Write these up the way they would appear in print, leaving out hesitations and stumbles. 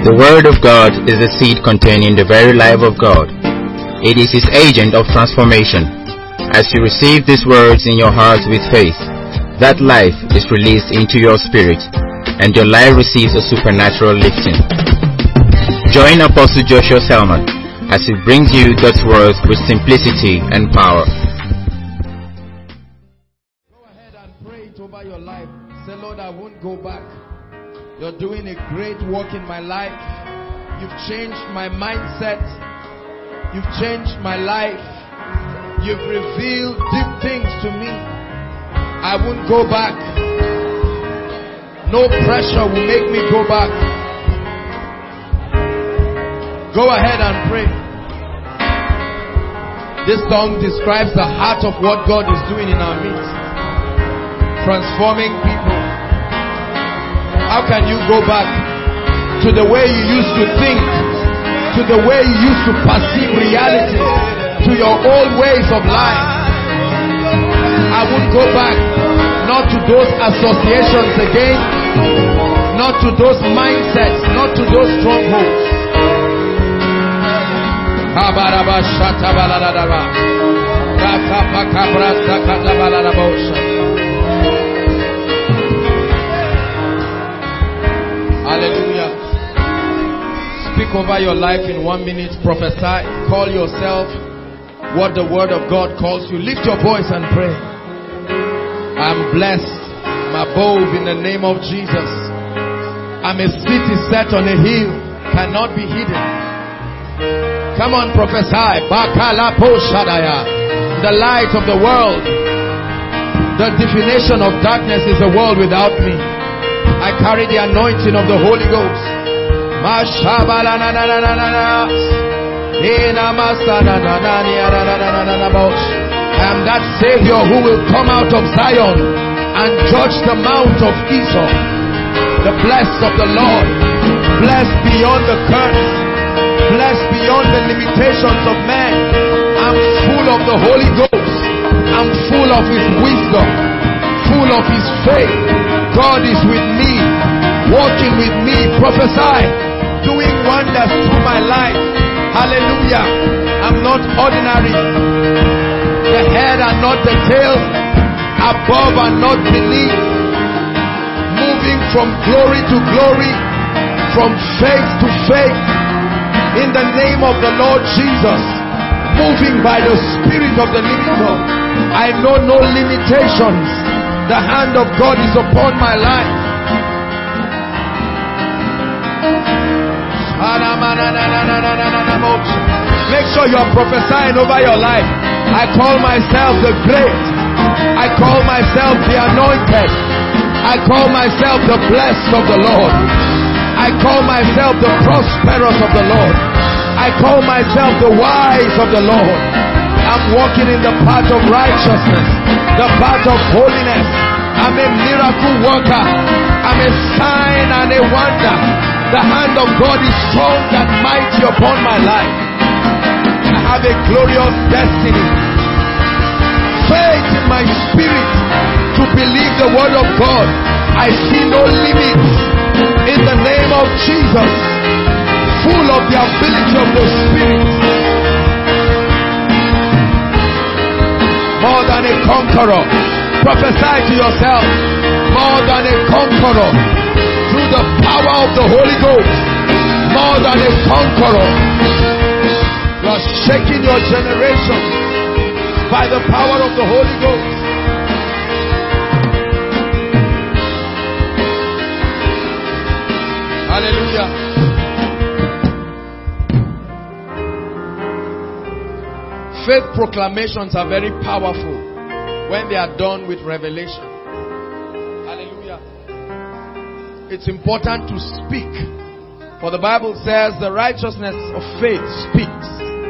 The Word of God is the seed containing the very life of God. It is His agent of transformation. As you receive these words in your heart with faith, that life is released into your spirit, and your life receives a supernatural lifting. Join Apostle Joshua Selman as he brings you God's Word with simplicity and power. Go ahead and pray it over your life. Say, Lord, I won't go back. You're doing a great work in my life. You've changed my mindset. You've changed my life. You've revealed deep things to me. I won't go back. No pressure will make me go back. Go ahead and pray. This song describes the heart of what God is doing in our midst. Transforming people. How can you go back to the way you used to think, to the way you used to perceive reality, to your old ways of life? I won't go back, not to those associations again, not to those mindsets, not to those strongholds. Hallelujah. Speak over your life in 1 minute. Prophesy. Call yourself what the Word of God calls you. Lift your voice and pray. I'm blessed. I'm above in the name of Jesus. I'm a city set on a hill, cannot be hidden. Come on, prophesy. The light of the world. The definition of darkness is a world without me. I carry the anointing of the Holy Ghost. I am that Savior who will come out of Zion and judge the mount of Esau. The blessed of the Lord, blessed beyond the curse, blessed beyond the limitations of man. I'm full of the Holy Ghost. I'm full of His wisdom, full of His faith. God is with me, walking with me. Prophesy, doing wonders through my life. Hallelujah. I'm not ordinary. The head and not the tail, above and not beneath. Moving from glory to glory, from faith to faith. In the name of the Lord Jesus. Moving by the Spirit of the living God. I know no limitations. The hand of God is upon my life. Make sure you are prophesying over your life. I call myself the great. I call myself the anointed. I call myself the blessed of the Lord. I call myself the prosperous of the Lord. I call myself the wise of the Lord. I'm walking in the path of righteousness, the path of holiness. I'm a miracle worker. I'm a sign and a wonder. The hand of God is strong and mighty upon my life. I have a glorious destiny. Faith in my spirit to believe the word of God. I see no limits in the name of Jesus. Full of the ability of the Spirit. More than a conqueror. Prophesy to yourself. More than a conqueror. Through the power of the Holy Ghost. More than a conqueror. You are shaking your generation by the power of the Holy Ghost. Hallelujah. Faith proclamations are very powerful when they are done with revelation. Hallelujah. It's important to speak. For the Bible says the righteousness of faith speaks.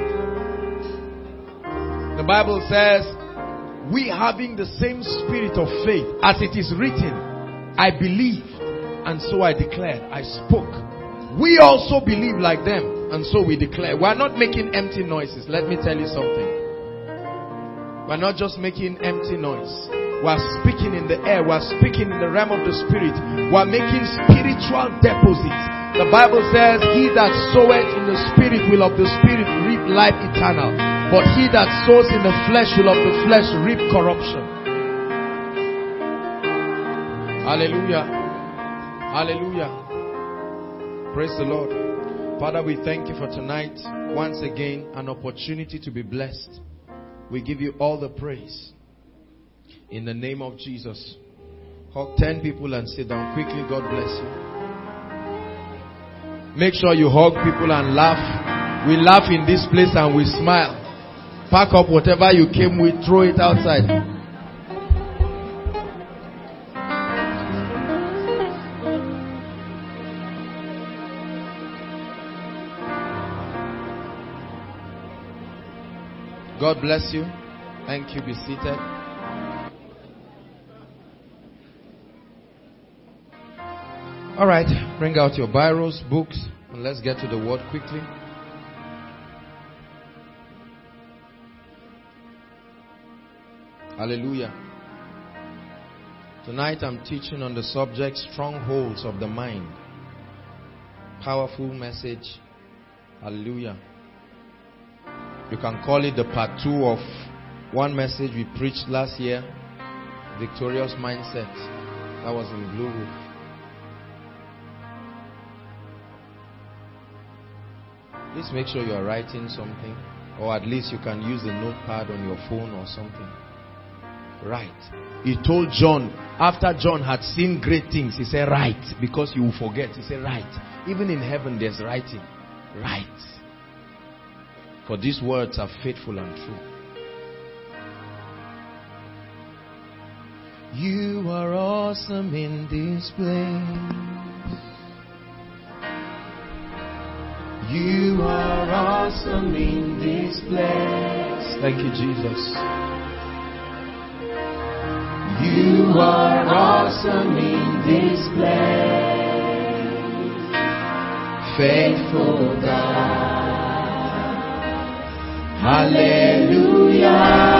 The Bible says, we having the same spirit of faith, as it is written, I believed, and so I declared. I spoke. We also believe like them, and so we declare. We are not making empty noises. Let me tell you something. We are not just making empty noise. We're speaking in the air. We're speaking in the realm of the spirit. We're making spiritual deposits. The Bible says, he that soweth in the spirit will of the spirit reap life eternal. But he that sows in the flesh will of the flesh reap corruption. Hallelujah. Hallelujah. Praise the Lord. Father, we thank you for tonight. Once again, an opportunity to be blessed. We give you all the praise. In the name of Jesus. Hug 10 people and sit down quickly. God bless you. Make sure you hug people and laugh. We laugh in this place and we smile. Pack up whatever you came with. Throw it outside. God bless you. Thank you. Be seated. All right. Bring out your biros, books, and let's get to the word quickly. Hallelujah. Tonight I'm teaching on the subject strongholds of the mind. Powerful message. Hallelujah. You can call it the part 2 of one message we preached last year. Victorious Mindset. That was in Blue Roof. Please make sure you are writing something. Or at least you can use the notepad on your phone or something. Write. He told John, after John had seen great things, he said, write. Because you will forget. He said, write. Even in heaven there's writing. Write. For these words are faithful and true. You are awesome in this place. You are awesome in this place. Thank you, Jesus. You are awesome in this place. Faithful God. Hallelujah.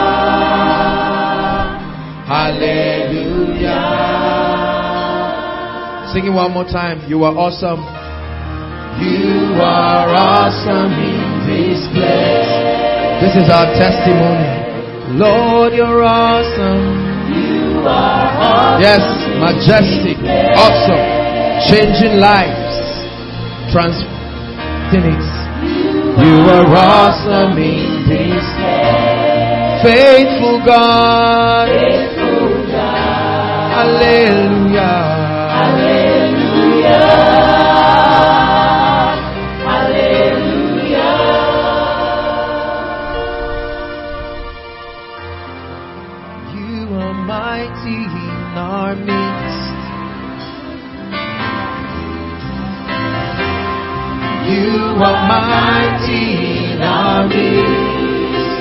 Hallelujah. Sing it one more time. You are awesome. You are awesome in this place. This is our testimony. Lord, you're awesome. You are awesome. Yes, majestic, awesome, changing lives, transforming it. You are awesome in this place. Faithful God. Faithful God. Hallelujah. Hallelujah. Hallelujah. You are mighty in our midst. You are mighty in our midst.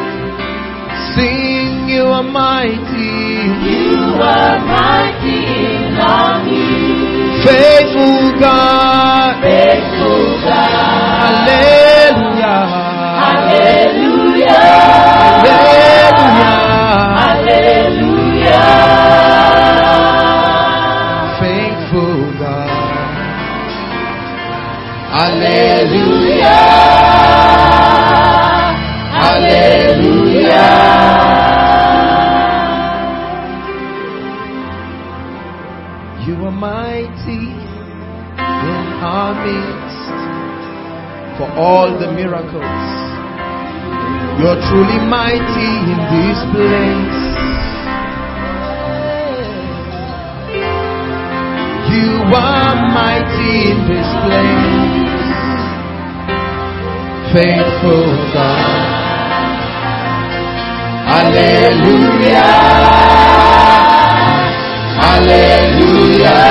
Sing, you are mighty. You are mighty in our midst. Faithful God. Faithful God. Hallelujah. Hallelujah. Hallelujah. Hallelujah. Faithful God. Hallelujah. Hallelujah. You are mighty in our midst for all the miracles. You're truly mighty in this place. You are mighty in this place. Faithful God. Hallelujah. Hallelujah.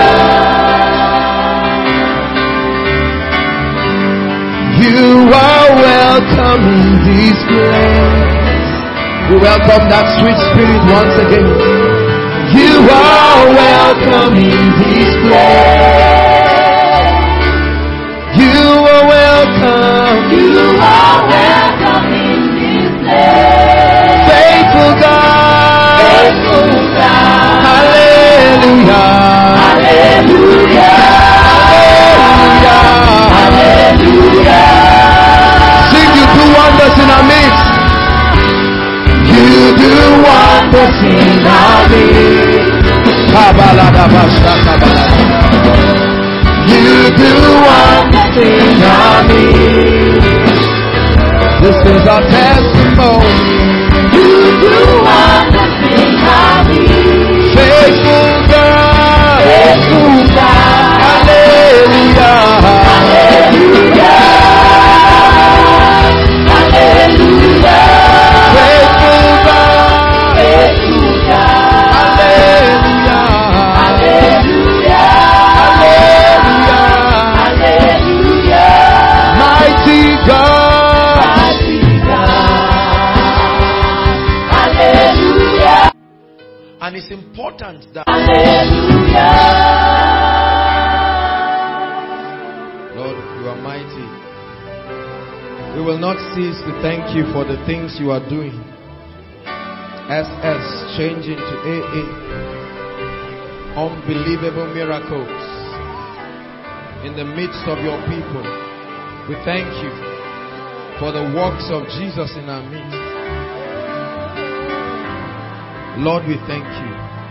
You are welcome in this place. We welcome that sweet spirit once again. You are welcome in this place. You are welcome. You are welcome in this place. Faithful God. Faithful God. wondrous in our midst. You do wonders in our midst. This is our testimony. You do wonders in our midst. Faithful God. Faithful God. Hallelujah. Hallelujah. Hallelujah. Faithful God. Faithful God. Hallelujah. Hallelujah. Hallelujah. Hallelujah. Mighty God. Mighty God. Hallelujah. And it's important that hallelujah. Lord, you are mighty. We will not cease to thank you for the things you are doing. SS changing to AA. Unbelievable miracles in the midst of your people. We thank you for the works of Jesus in our midst. Lord, we thank you.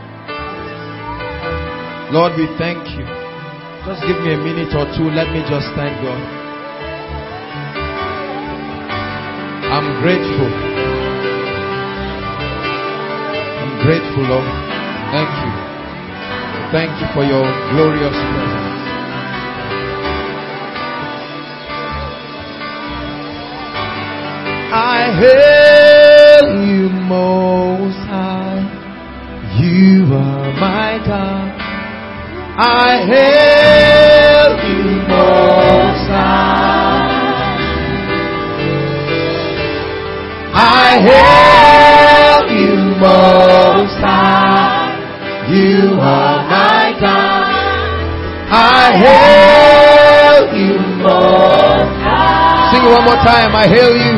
Lord, we thank you. Just give me a minute or two. Let me just thank God. I'm grateful. I'm grateful, Lord. Thank you. Thank you for your glorious presence. I hail you most high. You are my God. I hail you most high. I hail you most high. You are my God. I hail you most high. Sing it one more time. I hail you.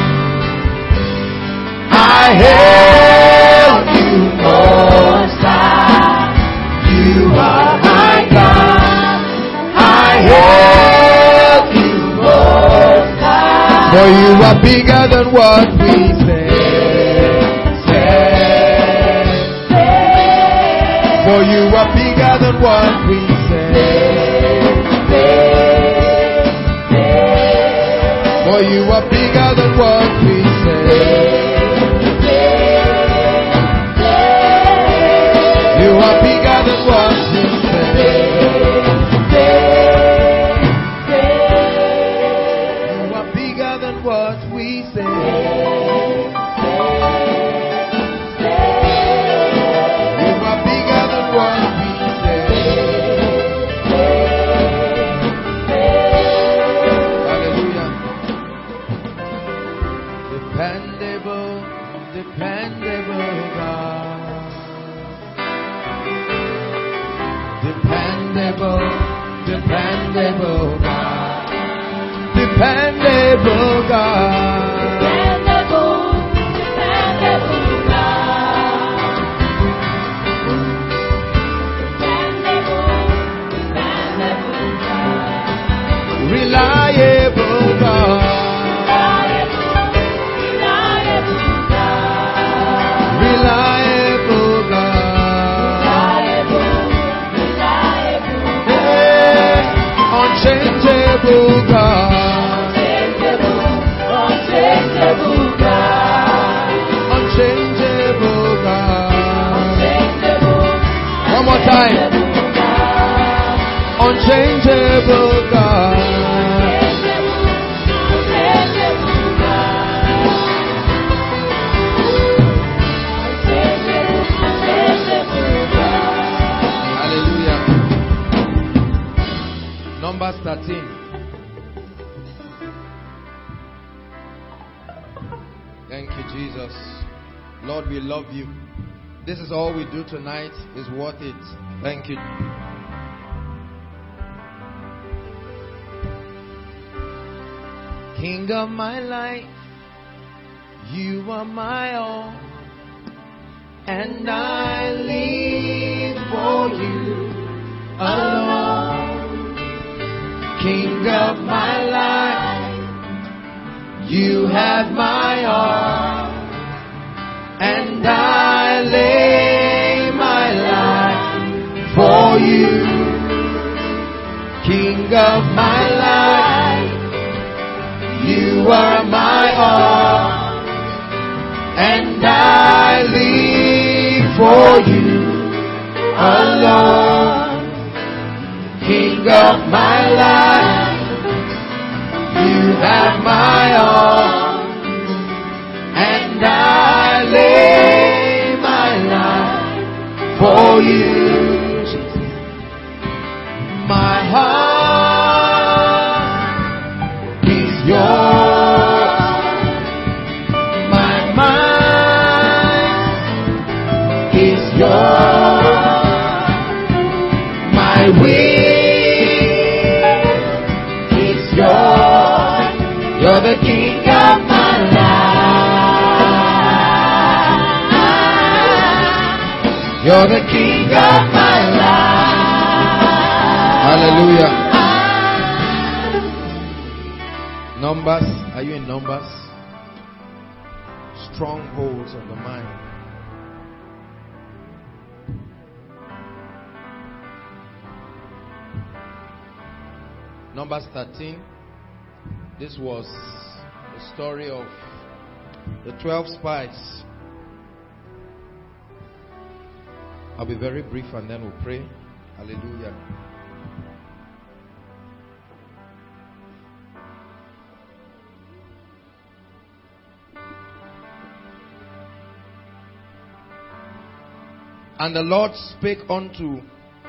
I hail you most high. You are my God. I hail you most high. For you are bigger than what we say. For you are bigger than what we say. For you are bigger than what we say. You are bigger than what we say. You are bigger than what we say. You are bigger than what we say. Hallelujah. Dependable, dependable God. Dependable, dependable God. Dependable God. Dependable, dependable God. Dependable, dependable God. Reliable God. Reliable God. Reliable God. Unchangeable God. Unchangeable God. Unchangeable God. One more time. Unchangeable God. Hallelujah. Numbers 13. Thank you, Jesus. Lord, we love you. This is all we do tonight is worth it. Thank you. King of my life, you are my all, and I live for you alone. King of my life, you have my all, and I of my life. You are my all, and I live for you alone. King of my life, you have my all, and I lay my life for you. My heart is yours, my mind is yours, my will is yours. You're the King of my life. You're the King of my life. Hallelujah. Numbers. Are you in Numbers? Strongholds of the mind. Numbers 13. This was the story of the 12 spies. I'll be very brief and then we'll pray. Hallelujah. And the Lord spake unto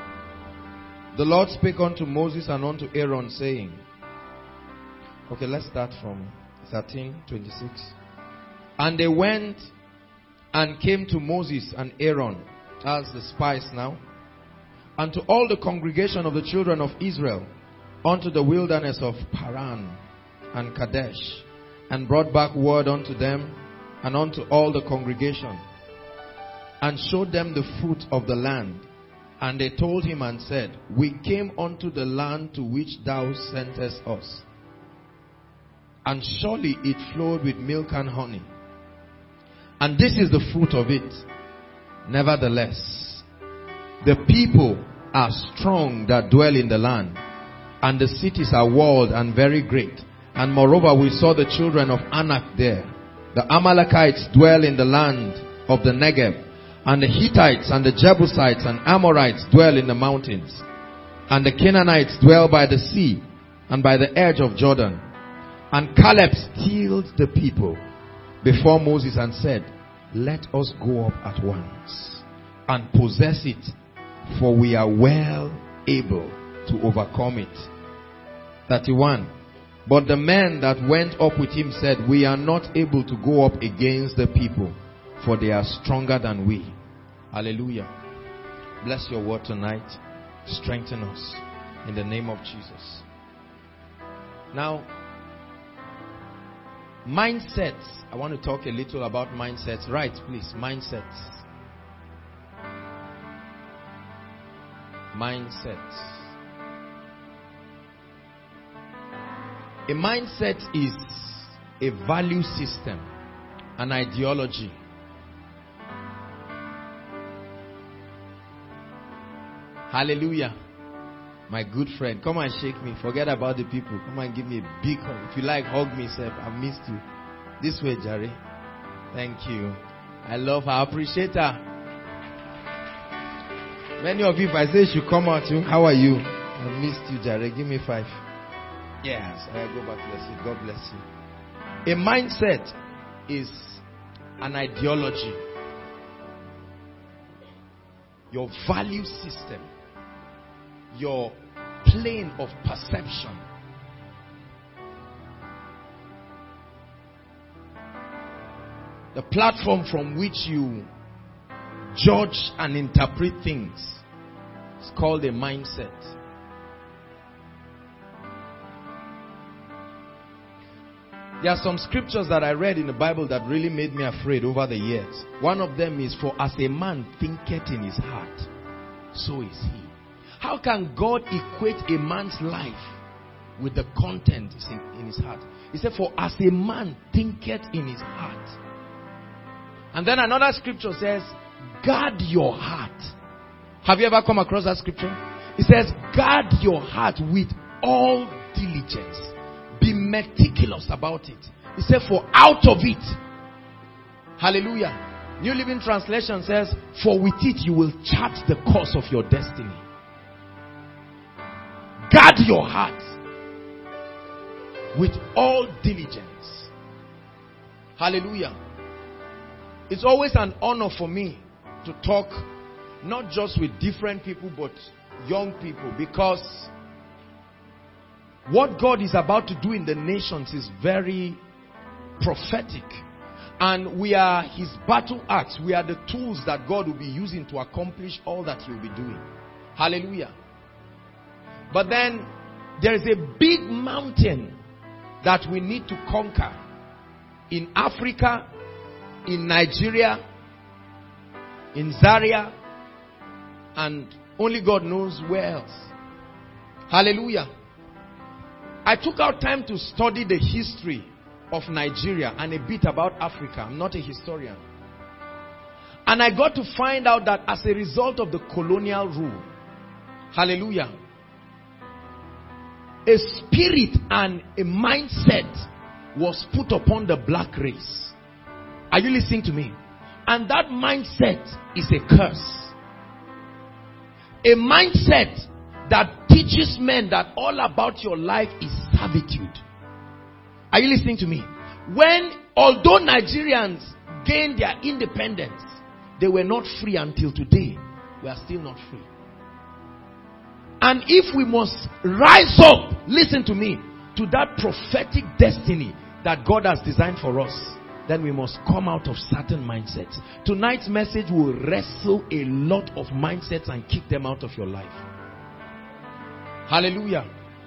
Moses and unto Aaron, saying, okay, let's start from 13:26. And they went and came to Moses and Aaron, as the spies now, and to all the congregation of the children of Israel, unto the wilderness of Paran and Kadesh, and brought back word unto them and unto all the congregation, and showed them the fruit of the land. And they told him and said, we came unto the land to which thou sentest us, and surely it flowed with milk and honey, and this is the fruit of it. Nevertheless, the people are strong that dwell in the land, and the cities are walled and very great. And moreover, we saw the children of Anak there. The Amalekites dwell in the land of the Negev, and the Hittites and the Jebusites and Amorites dwell in the mountains, and the Canaanites dwell by the sea and by the edge of Jordan. And Caleb stilled the people before Moses and said, let us go up at once and possess it, for we are well able to overcome it. 31. But the men that went up with him said, we are not able to go up against the people, for they are stronger than we. Hallelujah. Bless your word tonight. Strengthen us in the name of Jesus. Now, mindsets. I want to talk a little about mindsets. Right, please. Mindsets. Mindsets. A mindset is a value system, an ideology. Hallelujah. My good friend, come and shake me. Forget about the people. Come and give me a big hug. If you like, hug me, sir. I missed you. This way, Jerry. Thank you. I love her. I appreciate her. Many of you, if I say you should come out, how are you? I missed you, Jerry. Give me 5. Yes. I go back to the seat. God bless you. A mindset is an ideology. Your value system. Your plane of perception. The platform from which you judge and interpret things. It's called a mindset. There are some scriptures that I read in the Bible that really made me afraid over the years. One of them is, for as a man thinketh in his heart, so is he. How can God equate a man's life with the content in his heart? He said, for as a man thinketh in his heart. And then another scripture says, guard your heart. Have you ever come across that scripture? It says, guard your heart with all diligence. Be meticulous about it. He said, for out of it. Hallelujah. New Living Translation says, for with it you will chart the course of your destiny. Guard your heart with all diligence. Hallelujah. It's always an honor for me to talk not just with different people but young people, because what God is about to do in the nations is very prophetic. And we are his battle axe. We are the tools that God will be using to accomplish all that he will be doing. Hallelujah. But then there is a big mountain that we need to conquer in Africa, in Nigeria, in Zaria, and only God knows where else. Hallelujah. I took out time to study the history of Nigeria and a bit about Africa. I'm not a historian. And I got to find out that as a result of the colonial rule, hallelujah, a spirit and a mindset was put upon the black race. Are you listening to me? And that mindset is a curse. A mindset that teaches men that all about your life is servitude. Are you listening to me? Although Nigerians gained their independence, they were not free until today. We are still not free. And if we must rise up, listen to me, to that prophetic destiny that God has designed for us, then we must come out of certain mindsets. Tonight's message will wrestle a lot of mindsets and kick them out of your life. Hallelujah.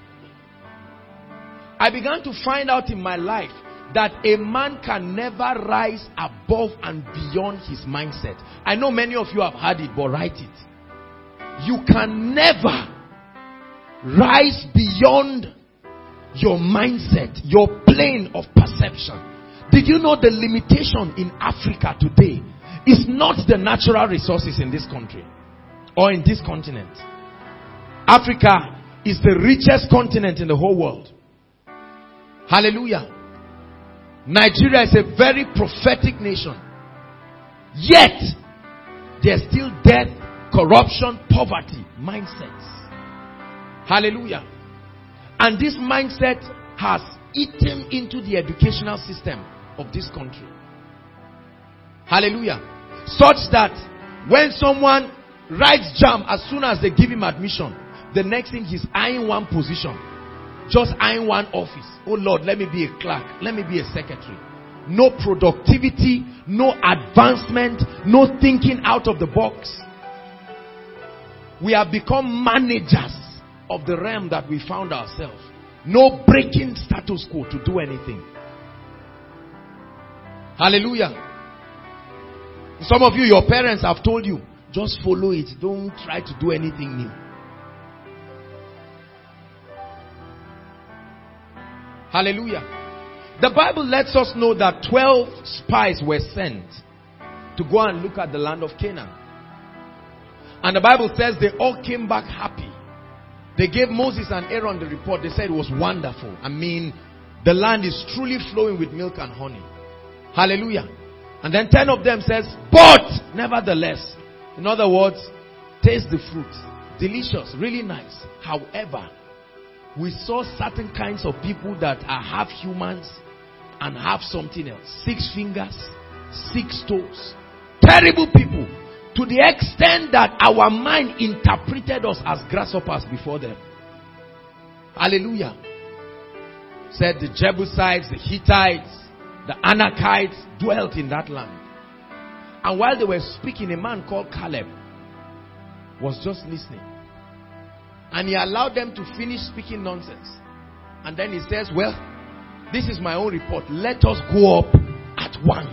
I began to find out in my life that a man can never rise above and beyond his mindset. I know many of you have heard it, but write it. You can never rise beyond your mindset, your plane of perception. Did you know the limitation in Africa today is not the natural resources in this country or in this continent? Africa is the richest continent in the whole world. Hallelujah. Nigeria is a very prophetic nation. Yet, there's still death, corruption, poverty, mindsets. Hallelujah. And this mindset has eaten into the educational system of this country. Hallelujah. Such that when someone writes JAMB, as soon as they give him admission, the next thing he's eyeing one position. Just eyeing one office. Oh Lord, let me be a clerk. Let me be a secretary. No productivity, no advancement, no thinking out of the box. We have become managers of the realm that we found ourselves. No breaking status quo to do anything. Hallelujah. Some of you, your parents have told you, just follow it. Don't try to do anything new. Hallelujah. The Bible lets us know that 12 spies were sent to go and look at the land of Canaan. And the Bible says they all came back happy. They gave Moses and Aaron the report. They said it was wonderful. I mean, the land is truly flowing with milk and honey. Hallelujah. And then 10 of them says, but nevertheless, in other words, taste the fruit. Delicious, really nice. However, we saw certain kinds of people that are half humans and half something else. 6 fingers, 6 toes. Terrible people. To the extent that our mind interpreted us as grasshoppers before them. Hallelujah. Said the Jebusites, the Hittites, the Anakites dwelt in that land. And while they were speaking, a man called Caleb was just listening. And he allowed them to finish speaking nonsense. And then he says, well, this is my own report. Let us go up at once.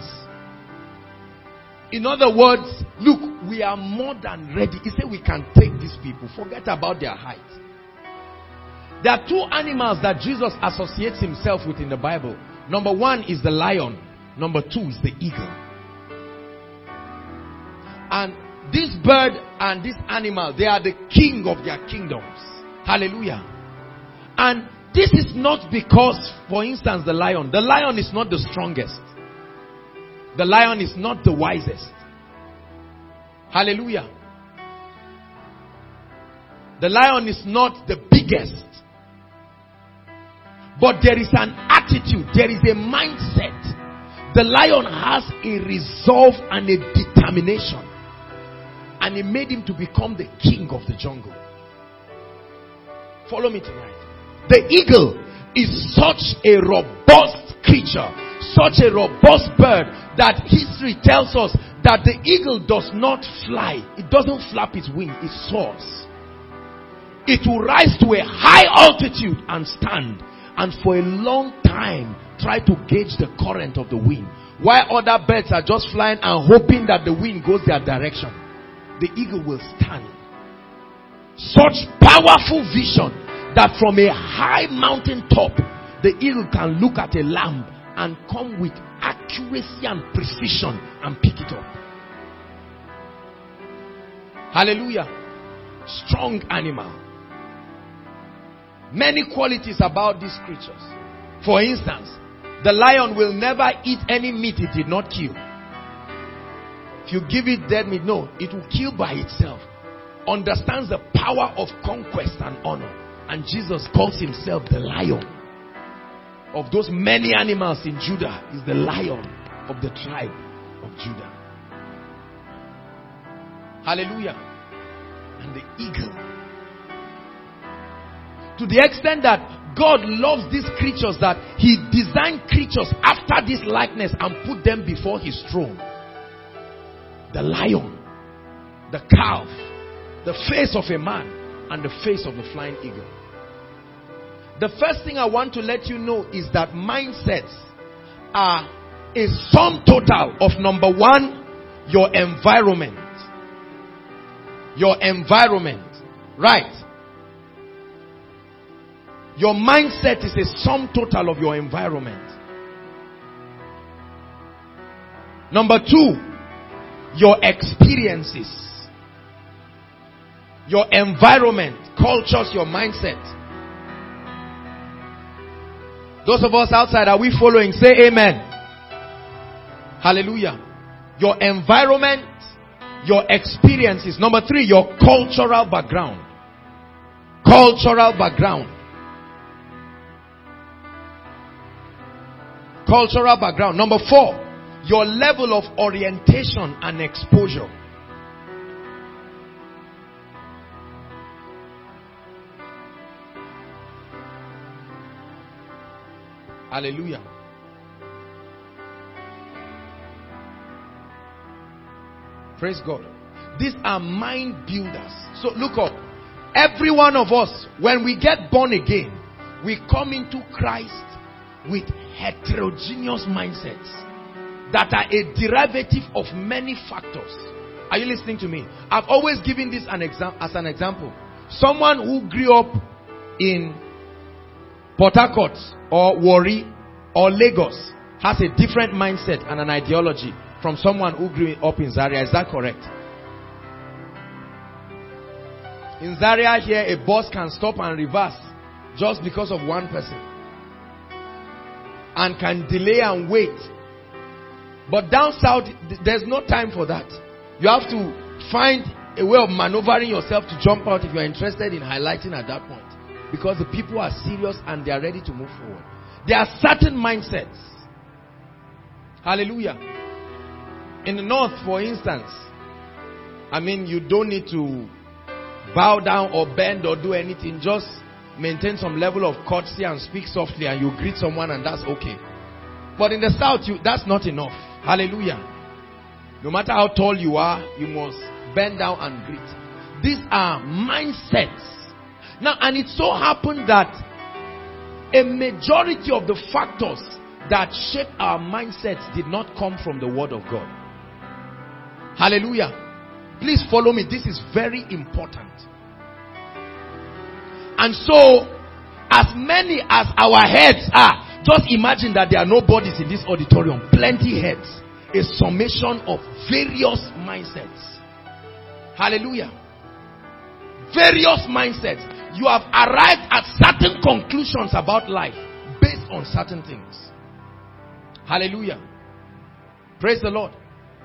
In other words, look, we are more than ready. He said we can take these people. Forget about their height. There are 2 animals that Jesus associates himself with in the Bible. Number 1 is the lion. Number 2 is the eagle. And this bird and this animal, they are the king of their kingdoms. Hallelujah. And this is not because, for instance, the lion is not the strongest. The lion is not the wisest. Hallelujah. The lion is not the biggest. But there is an attitude, there is a mindset. The lion has a resolve and a determination. And it made him to become the king of the jungle. Follow me tonight. The eagle is such a robust creature, such a robust bird, that history tells us that the eagle does not fly. It doesn't flap its wings, it soars. It will rise to a high altitude and stand, and for a long time try to gauge the current of the wind, while other birds are just flying and hoping that the wind goes their direction. The eagle will stand. Such powerful vision that from a high mountain top, the eagle can look at a lamb and come with accuracy and precision and pick it up. Hallelujah. Strong animal. Many qualities about these creatures. For instance, the lion will never eat any meat it did not kill. If you give it dead meat, no, it will kill by itself. Understands the power of conquest and honor. And Jesus calls himself the lion. Of those many animals in Judah, is the lion of the tribe of Judah. Hallelujah. And the eagle. To the extent that God loves these creatures, that he designed creatures after this likeness and put them before his throne. The lion, the calf, the face of a man, and the face of the flying eagle. The first thing I want to let you know is that mindsets are a sum total of, number one, your environment. Your environment. Right. Your mindset is a sum total of your environment. Number two, your experiences. Your environment cultures your mindset. Those of us outside, are we following? Say amen. Hallelujah. Your environment, your experiences. Number three, your cultural background. Cultural background. Cultural background. Number four, your level of orientation and exposure. Hallelujah. Praise God. These are mind builders. So look up. Every one of us, when we get born again, we come into Christ with heterogeneous mindsets that are a derivative of many factors. Are you listening to me? I've always given this as an example. Someone who grew up in Port Harcourt or Warri or Lagos has a different mindset and an ideology from someone who grew up in Zaria. Is that correct? In Zaria here, a bus can stop and reverse just because of one person, and can delay and wait. But down south, there's no time for that. You have to find a way of maneuvering yourself to jump out if you're interested in highlighting at that point. Because the people are serious and they are ready to move forward. There are certain mindsets. Hallelujah. In the north, for instance, you don't need to bow down or bend or do anything. Just maintain some level of courtesy and speak softly, and you greet someone, and that's okay. But in the south, that's not enough. Hallelujah. No matter how tall you are, you must bend down and greet. These are mindsets. Now, and it so happened that a majority of the factors that shape our mindsets did not come from the Word of God. Hallelujah. Please follow me. This is very important. And so, as many as our heads are, just imagine that there are no bodies in this auditorium. Plenty heads. A summation of various mindsets. Hallelujah. Various mindsets. you have arrived at certain conclusions about life based on certain things. Hallelujah. Praise the Lord.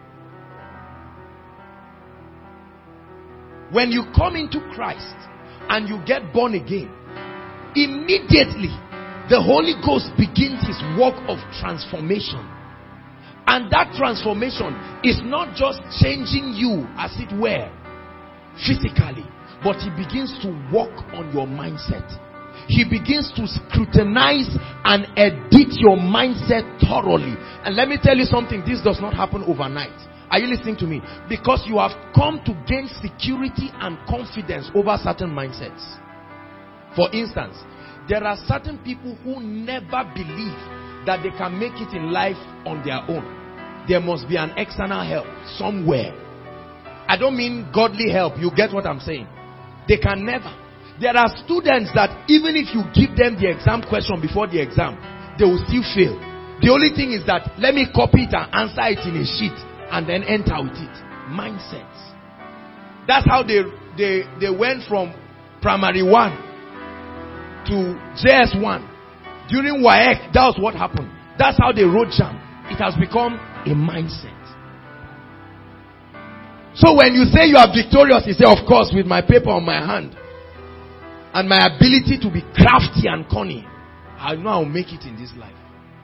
When you come into Christ and you get born again, immediately the Holy Ghost begins his work of transformation. And that transformation is not just changing you as it were physically, but he begins to work on your mindset. He begins to scrutinize and edit your mindset thoroughly. And let me tell you something, this does not happen overnight. Are you listening to me? Because you have come to gain security and confidence over certain mindsets. For instance, there are certain people who never believe that they can make it in life on their own. There must be an external help somewhere. I don't mean godly help. You get what I'm saying? They can never. There are students that even if you give them the exam question before the exam, they will still fail. The only thing is that let me copy it and answer it in a sheet and then enter with it. Mindsets. That's how they went from primary 1 to JS1. During WAEC, that was what happened. That's how they wrote JAM. It has become a mindset. So when you say you are victorious, you say, of course, with my paper on my hand and my ability to be crafty and cunning, I know I'll make it in this life.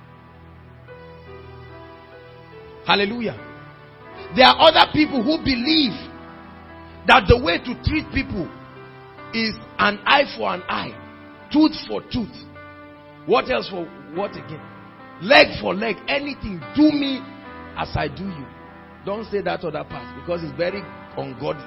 Hallelujah. There are other people who believe that the way to treat people is an eye for an eye, tooth for tooth. What else for what again? Leg for leg. Anything. Do me as I do you. Don't say that other part because it's very ungodly.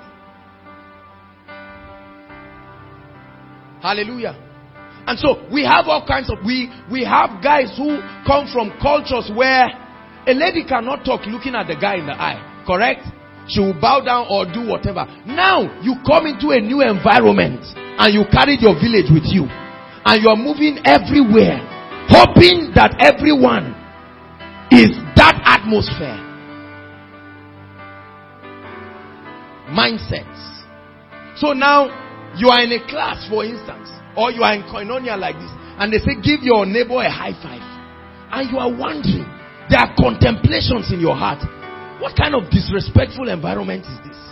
Hallelujah. And so we have all kinds of, we have guys who come from cultures where a lady cannot talk looking at the guy in the eye. Correct? She will bow down or do whatever. Now you come into a new environment and you carried your village with you and you are moving everywhere, hoping that everyone is that atmosphere. Mindsets. So now you are in a class, for instance, or you are in koinonia like this, and they say give your neighbor a high five, and you are wondering, there are contemplations in your heart. What kind of disrespectful environment is this?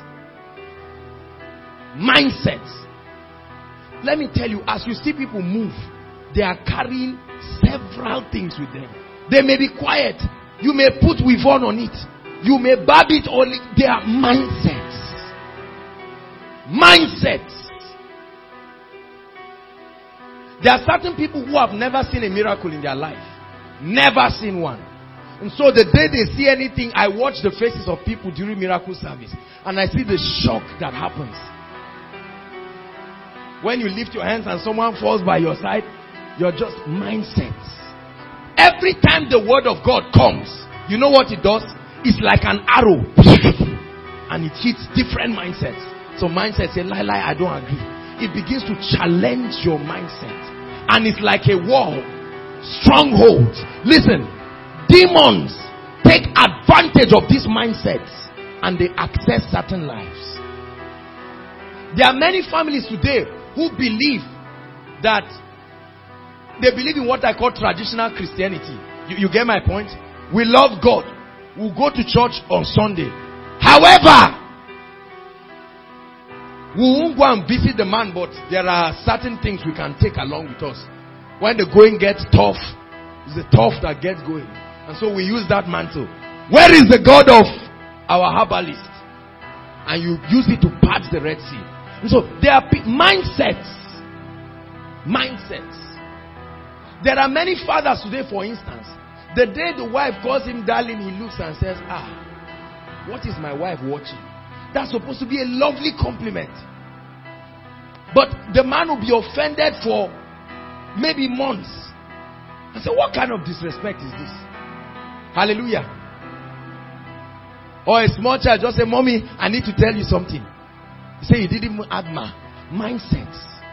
Mindsets. Let me tell you, as you see people move, they are carrying several things with them. They may be quiet. You may put weave on it. You may barb it only. They are mindsets. Mindsets. There are certain people who have never seen a miracle in their life. Never seen one. And so the day they see anything, I watch the faces of people during miracle service. And I see the shock that happens. When you lift your hands and someone falls by your side, you're just mindsets. Every time the word of God comes, you know what it does? It's like an arrow. And it hits different mindsets. So mindsets say, lie, I don't agree. It begins to challenge your mindset. And it's like a wall. Strongholds. Listen. Demons take advantage of these mindsets and they access certain lives. There are many families today who believe that they believe in what I call traditional Christianity. You get my point? We love God. We'll go to church on Sunday. However, we won't go and visit the man, but there are certain things we can take along with us. When the going gets tough, it's the tough that gets going. And so we use that mantle. Where is the God of our herbalist? And you use it to part the Red Sea. And so there are mindsets. Mindsets. There are many fathers today, for instance. The day the wife calls him darling, he looks and says, what is my wife watching? That's supposed to be a lovely compliment. But the man will be offended for maybe months. I say, what kind of disrespect is this? Hallelujah. Or a small child just say, mommy, I need to tell you something. You say, you didn't add mindsets.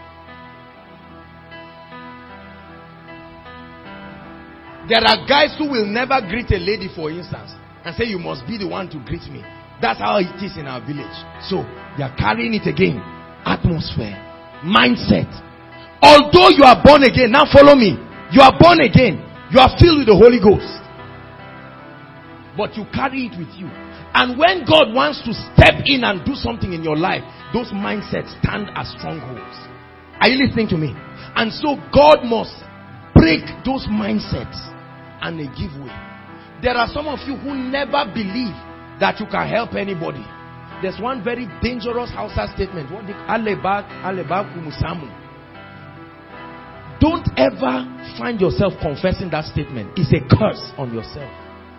There are guys who will never greet a lady, for instance, and say, you must be the one to greet me. That's how it is in our village. So, they are carrying it again. Atmosphere. Mindset. Although you are born again, now follow me. You are born again. You are filled with the Holy Ghost. But you carry it with you. And when God wants to step in and do something in your life, those mindsets stand as strongholds. Are you listening to me? And so God must break those mindsets and they give way. There are some of you who never believe that you can help anybody. There's one very dangerous Hausa statement. What Aleba Kumusamu. Don't ever find yourself confessing that statement. It's a curse on yourself.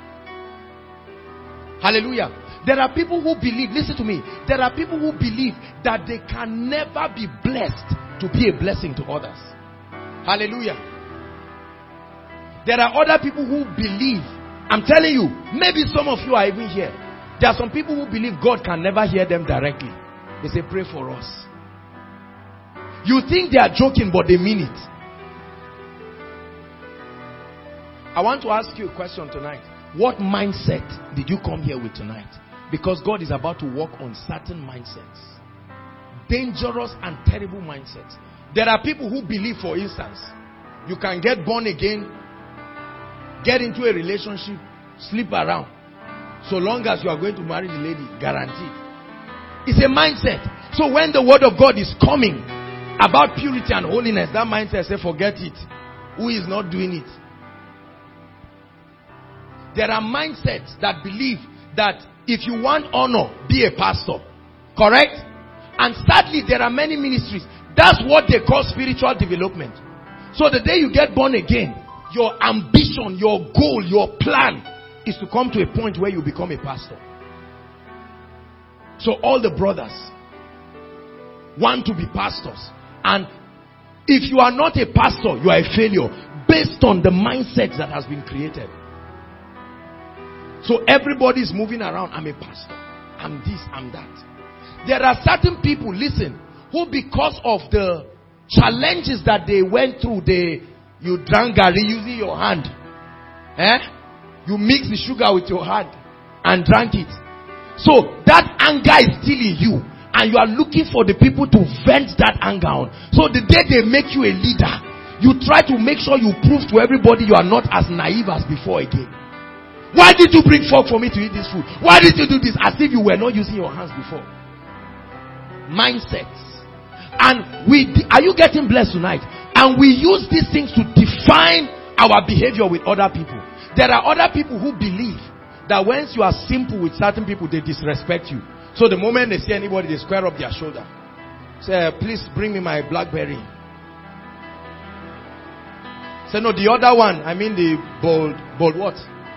Hallelujah. There are people who believe, listen to me, there are people who believe that they can never be blessed to be a blessing to others. Hallelujah. There are other people who believe, I'm telling you, maybe some of you are even here. There are some people who believe God can never hear them directly. They say, pray for us. You think they are joking, but they mean it. I want to ask you a question tonight. What mindset did you come here with tonight? Because God is about to work on certain mindsets. Dangerous and terrible mindsets. There are people who believe, for instance, you can get born again, get into a relationship, sleep around. So long as you are going to marry the lady, guaranteed. It's a mindset. So when the word of God is coming about purity and holiness, that mindset says, forget it. Who is not doing it? There are mindsets that believe that if you want honor, be a pastor. Correct? And sadly, there are many ministries. That's what they call spiritual development. So the day you get born again, your ambition, your goal, your plan is to come to a point where you become a pastor. So all the brothers want to be pastors. And if you are not a pastor, you are a failure based on the mindset that has been created. So everybody is moving around. I'm a pastor. I'm this, I'm that. There are certain people, listen, who because of the challenges that they went through, you drank garri using your hand. You mix the sugar with your hand and drank it. So that anger is still in you. And you are looking for the people to vent that anger on. So the day they make you a leader, you try to make sure you prove to everybody you are not as naive as before again. Why did you bring fork for me to eat this food? Why did you do this? As if you were not using your hands before. Mindsets. And are you getting blessed tonight? And we use these things to define our behavior with other people. There are other people who believe that once you are simple with certain people, they disrespect you. So the moment they see anybody, they square up their shoulder. Say, please bring me my BlackBerry. Say, no, the other one, I mean the bold what?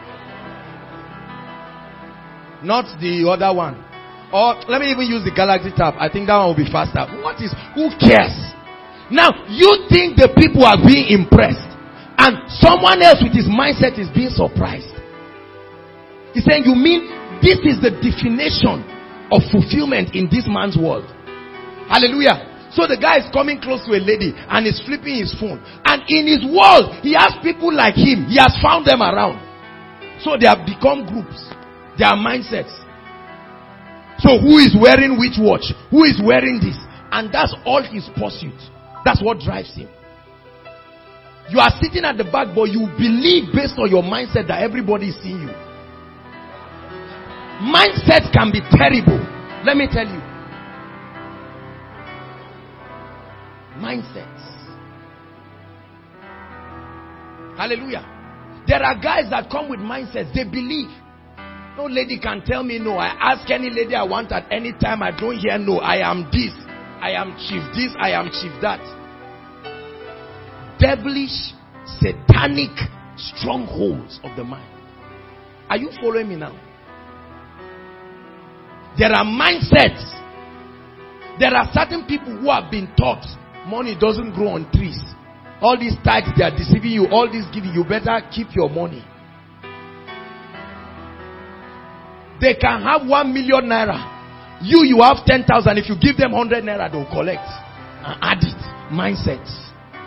Not the other one. Or let me even use the Galaxy Tab. I think that one will be faster. Who cares? Now, you think the people are being impressed. And someone else with his mindset is being surprised. He's saying, you mean this is the definition of fulfillment in this man's world? Hallelujah. So the guy is coming close to a lady and is flipping his phone. And in his world, he has people like him. He has found them around. So they have become groups. Their mindsets. So who is wearing which watch? Who is wearing this? And that's all his pursuit. That's what drives him. You are sitting at the back, but you believe based on your mindset that everybody is seeing you. Mindset can be terrible. Let me tell you. Mindsets. Hallelujah. There are guys that come with mindsets. They believe. No lady can tell me no. I ask any lady I want at any time. I don't hear no. I am this. I am chief this. I am chief that. Devilish, satanic strongholds of the mind. Are you following me now? There are mindsets. There are certain people who have been taught money doesn't grow on trees. All these tithes, they are deceiving you. All this giving, you better keep your money. They can have 1 million naira. You have 10,000. If you give them 100 naira, they'll collect and add it. Mindsets.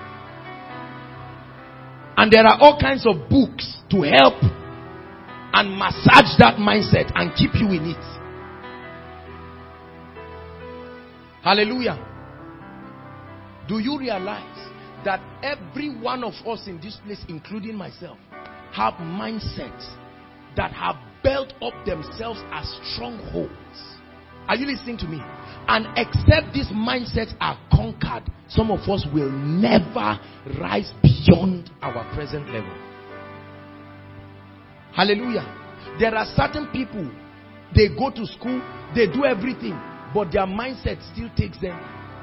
And there are all kinds of books to help and massage that mindset and keep you in it. Hallelujah. Do you realize that every one of us in this place, including myself, have mindsets that have built up themselves as strongholds? Are you listening to me? And except these mindsets are conquered, some of us will never rise beyond our present level. Hallelujah. There are certain people, they go to school, they do everything, but their mindset still takes them.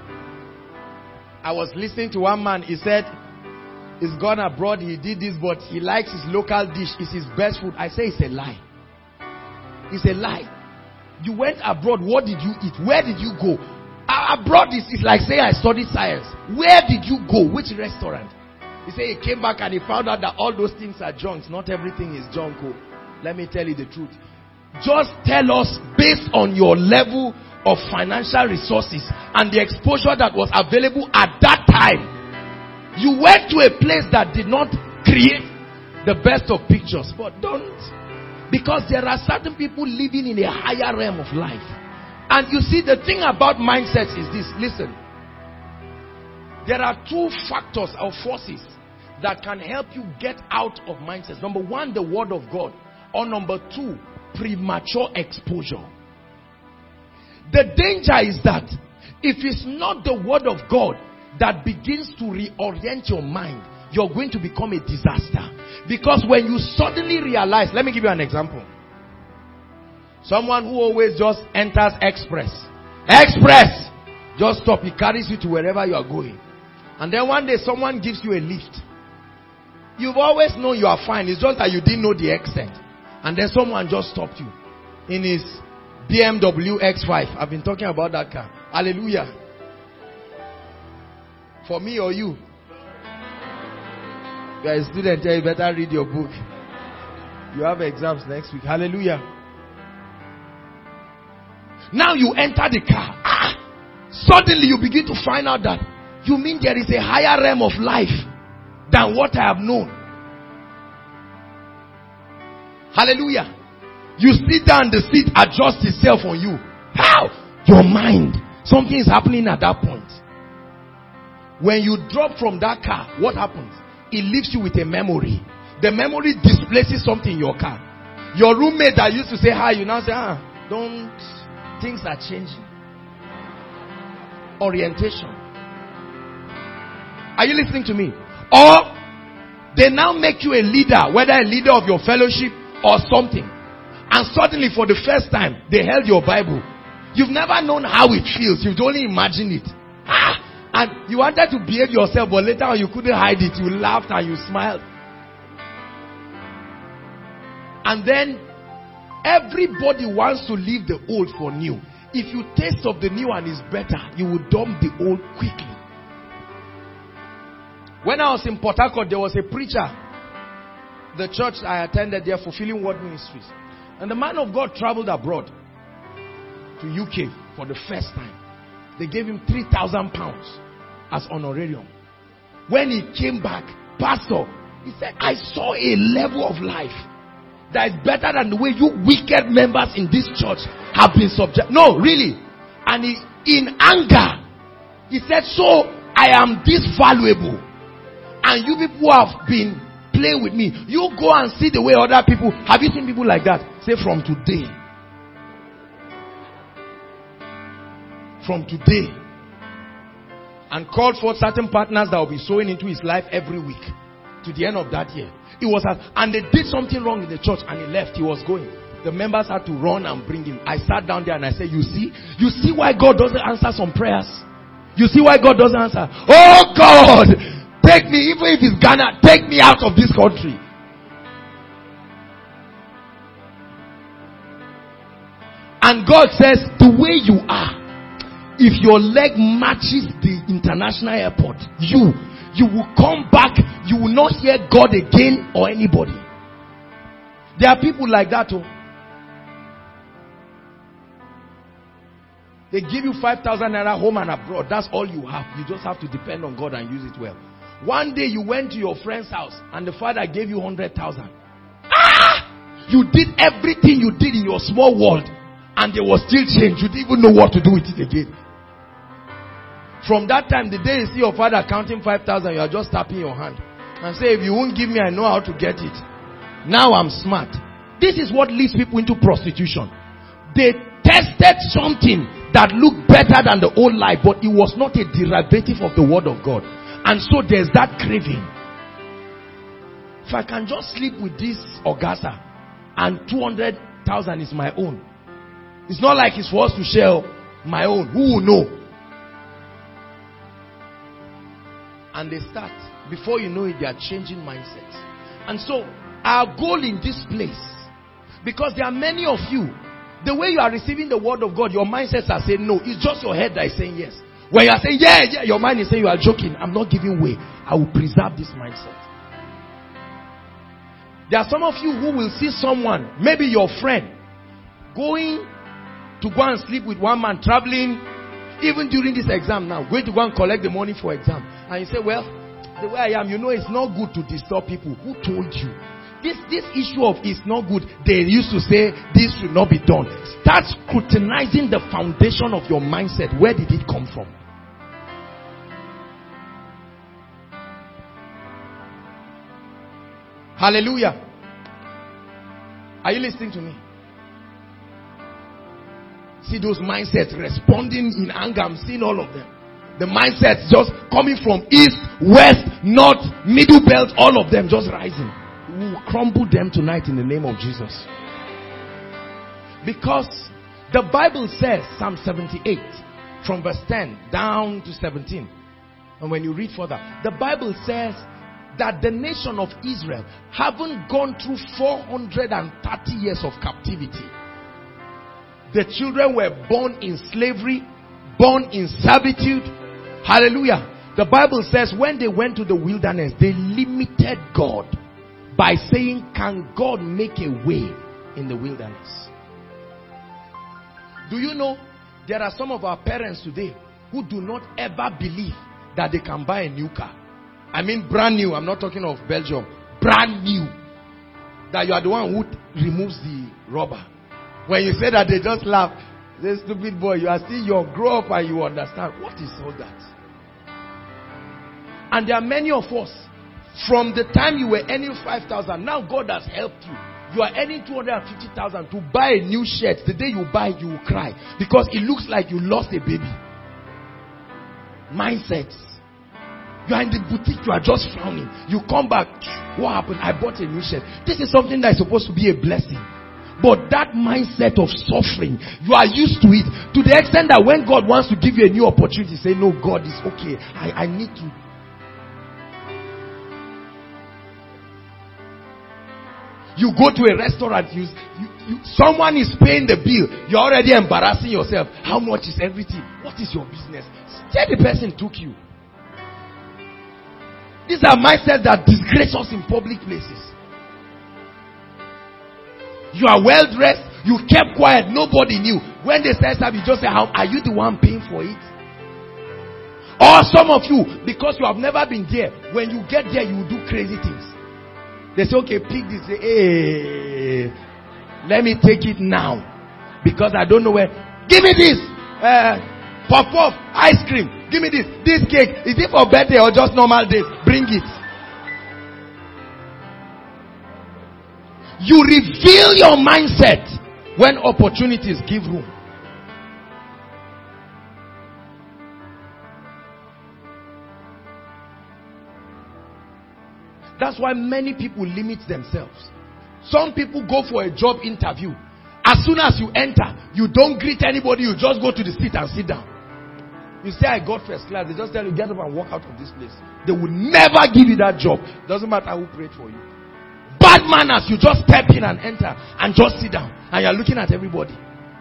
I was listening to one man, he said, he's gone abroad, he did this, but he likes his local dish, it's his best food. I say it's a lie. It's a lie. You went abroad, what did you eat? Where did you go? Abroad is like saying I studied science. Where did you go? Which restaurant? He said he came back and he found out that all those things are junk. Not everything is junk. Let me tell you the truth. Just tell us based on your level of financial resources and the exposure that was available at that time. You went to a place that did not create the best of pictures. But don't. Because there are certain people living in a higher realm of life. And you see, the thing about mindsets is this. Listen. There are two factors or forces that can help you get out of mindsets. Number one, the word of God. Or number two, premature exposure. The danger is that if it's not the word of God that begins to reorient your mind, you're going to become a disaster. Because when you suddenly realize, let me give you an example. Someone who always just enters express, just stop, he carries you to wherever you are going. And then one day someone gives you a lift. You've always known you are fine, it's just that you didn't know the extent. And then someone just stopped you in his BMW X5. I've been talking about that car. Hallelujah. For me or you? You are a student, you better read your book. You have exams next week. Hallelujah. Now you enter the car. Suddenly you begin to find out that you mean there is a higher realm of life than what I have known. Hallelujah. You sit down, the seat adjusts itself on you. How? Your mind. Something is happening at that point. When you drop from that car, what happens? It leaves you with a memory. The memory displaces something in your car. Your roommate that used to say hi, you now say, don't. Things are changing. Orientation. Are you listening to me? Or they now make you a leader, whether a leader of your fellowship or something. And suddenly for the first time, they held your Bible. You've never known how it feels. You've only imagined it. And you wanted to behave yourself, but later on you couldn't hide it. You laughed and you smiled. And then everybody wants to leave the old for new. If you taste of the new and it's better, you will dump the old quickly. When I was in Port Harcourt, there was a preacher. The church I attended there, Fulfilling Word Ministries. And the man of God traveled abroad to UK for the first time. They gave him £3,000 as honorarium. When he came back, pastor, he said, I saw a level of life that is better than the way you wicked members in this church have been subject. No, really. And he, in anger, he said, so I am this valuable. And you people have been playing with me. You go and see the way other people. Have you seen people like that? Say, from today. From today. And called for certain partners that will be sowing into his life every week to the end of that year. It was, and they did something wrong in the church and he left. He was going. The members had to run and bring him. I sat down there and I said, you see why God doesn't answer some prayers? You see why God doesn't answer? Oh God, take me, even if it's Ghana, take me out of this country. And God says, the way you are, if your leg matches the international airport, you will come back, you will not hear God again or anybody. There are people like that too. They give you 5,000 naira home and abroad. That's all you have. You just have to depend on God and use it well. One day you went to your friend's house and the father gave you 100,000. You did everything you did in your small world and there was still change. You didn't even know what to do with it again. From that time, the day you see your father counting 5,000, you are just tapping your hand and say, if you won't give me, I know how to get it. Now I'm smart. This is what leads people into prostitution. They tested something that looked better than the old life, but it was not a derivative of the word of God. And so there's that craving. If I can just sleep with this Augusta and 200,000 is my own. It's not like it's for us to share my own. Who will know? And they start. Before you know it, they are changing mindsets. And so, our goal in this place, because there are many of you, the way you are receiving the word of God, your mindsets are saying no. It's just your head that is saying yes. When you are saying yeah, your mind is saying you are joking. I'm not giving way. I will preserve this mindset. There are some of you who will see someone, maybe your friend, going to go and sleep with one man, traveling, even during this exam now, going to go and collect the money for exam. And you say, well, the way I am, you know, it's not good to disturb people. Who told you? This issue of it's not good, they used to say this should not be done. Start scrutinizing the foundation of your mindset. Where did it come from? Hallelujah. Are you listening to me? See those mindsets responding in anger. I'm seeing all of them. The mindsets just coming from east, west, north, middle belt, all of them just rising. We will crumble them tonight in the name of Jesus. Because the Bible says, Psalm 78, from verse 10 down to 17. And when you read further, the Bible says that the nation of Israel haven't gone through 430 years of captivity. The children were born in slavery, born in servitude. Hallelujah. The Bible says when they went to the wilderness, they limited God by saying, can God make a way in the wilderness? Do you know there are some of our parents today who do not ever believe that they can buy a new car? I mean brand new. I'm not talking of Belgium. Brand new. That you are the one who removes the rubber. When you say that, they just laugh. Say, stupid boy, you are still young. Grow up and you understand. What is all that? And there are many of us, from the time you were earning 5,000, now God has helped you. You are earning 250,000 to buy a new shirt. The day you buy it, you will cry. Because it looks like you lost a baby. Mindsets. You are in the boutique, you are just frowning. You come back, what happened? I bought a new shirt. This is something that is supposed to be a blessing. But that mindset of suffering, you are used to it. To the extent that when God wants to give you a new opportunity, say, no, God is okay. I need to. You go to a restaurant, someone is paying the bill. You're already embarrassing yourself. How much is everything? What is your business? Say the person took you. These are mindsets that disgrace us in public places. You are well dressed. You kept quiet. Nobody knew. When they said something, you just say, how are you the one paying for it? Or some of you, because you have never been there, when you get there, you will do crazy things. They say, okay, pick this. Say, hey, let me take it now. Because I don't know where. Give me this. Puff, ice cream. Give me this. This cake. Is it for birthday or just normal days? Bring it. You reveal your mindset when opportunities give room. That's why many people limit themselves. Some people go for a job interview. As soon as you enter, you don't greet anybody. You just go to the seat and sit down. You say, I got first class. They just tell you, get up and walk out of this place. They will never give you that job. Doesn't matter who prayed for you. Bad manners, you just step in and enter and just sit down. And you're looking at everybody.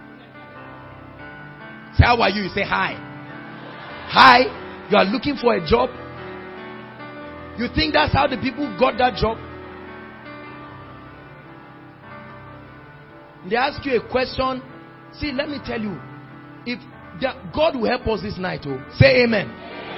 Say, how are you? You say, hi. Hi. You are looking for a job. You think that's how the people got that job? They ask you a question. See, let me tell you. If God will help us this night, oh, say amen.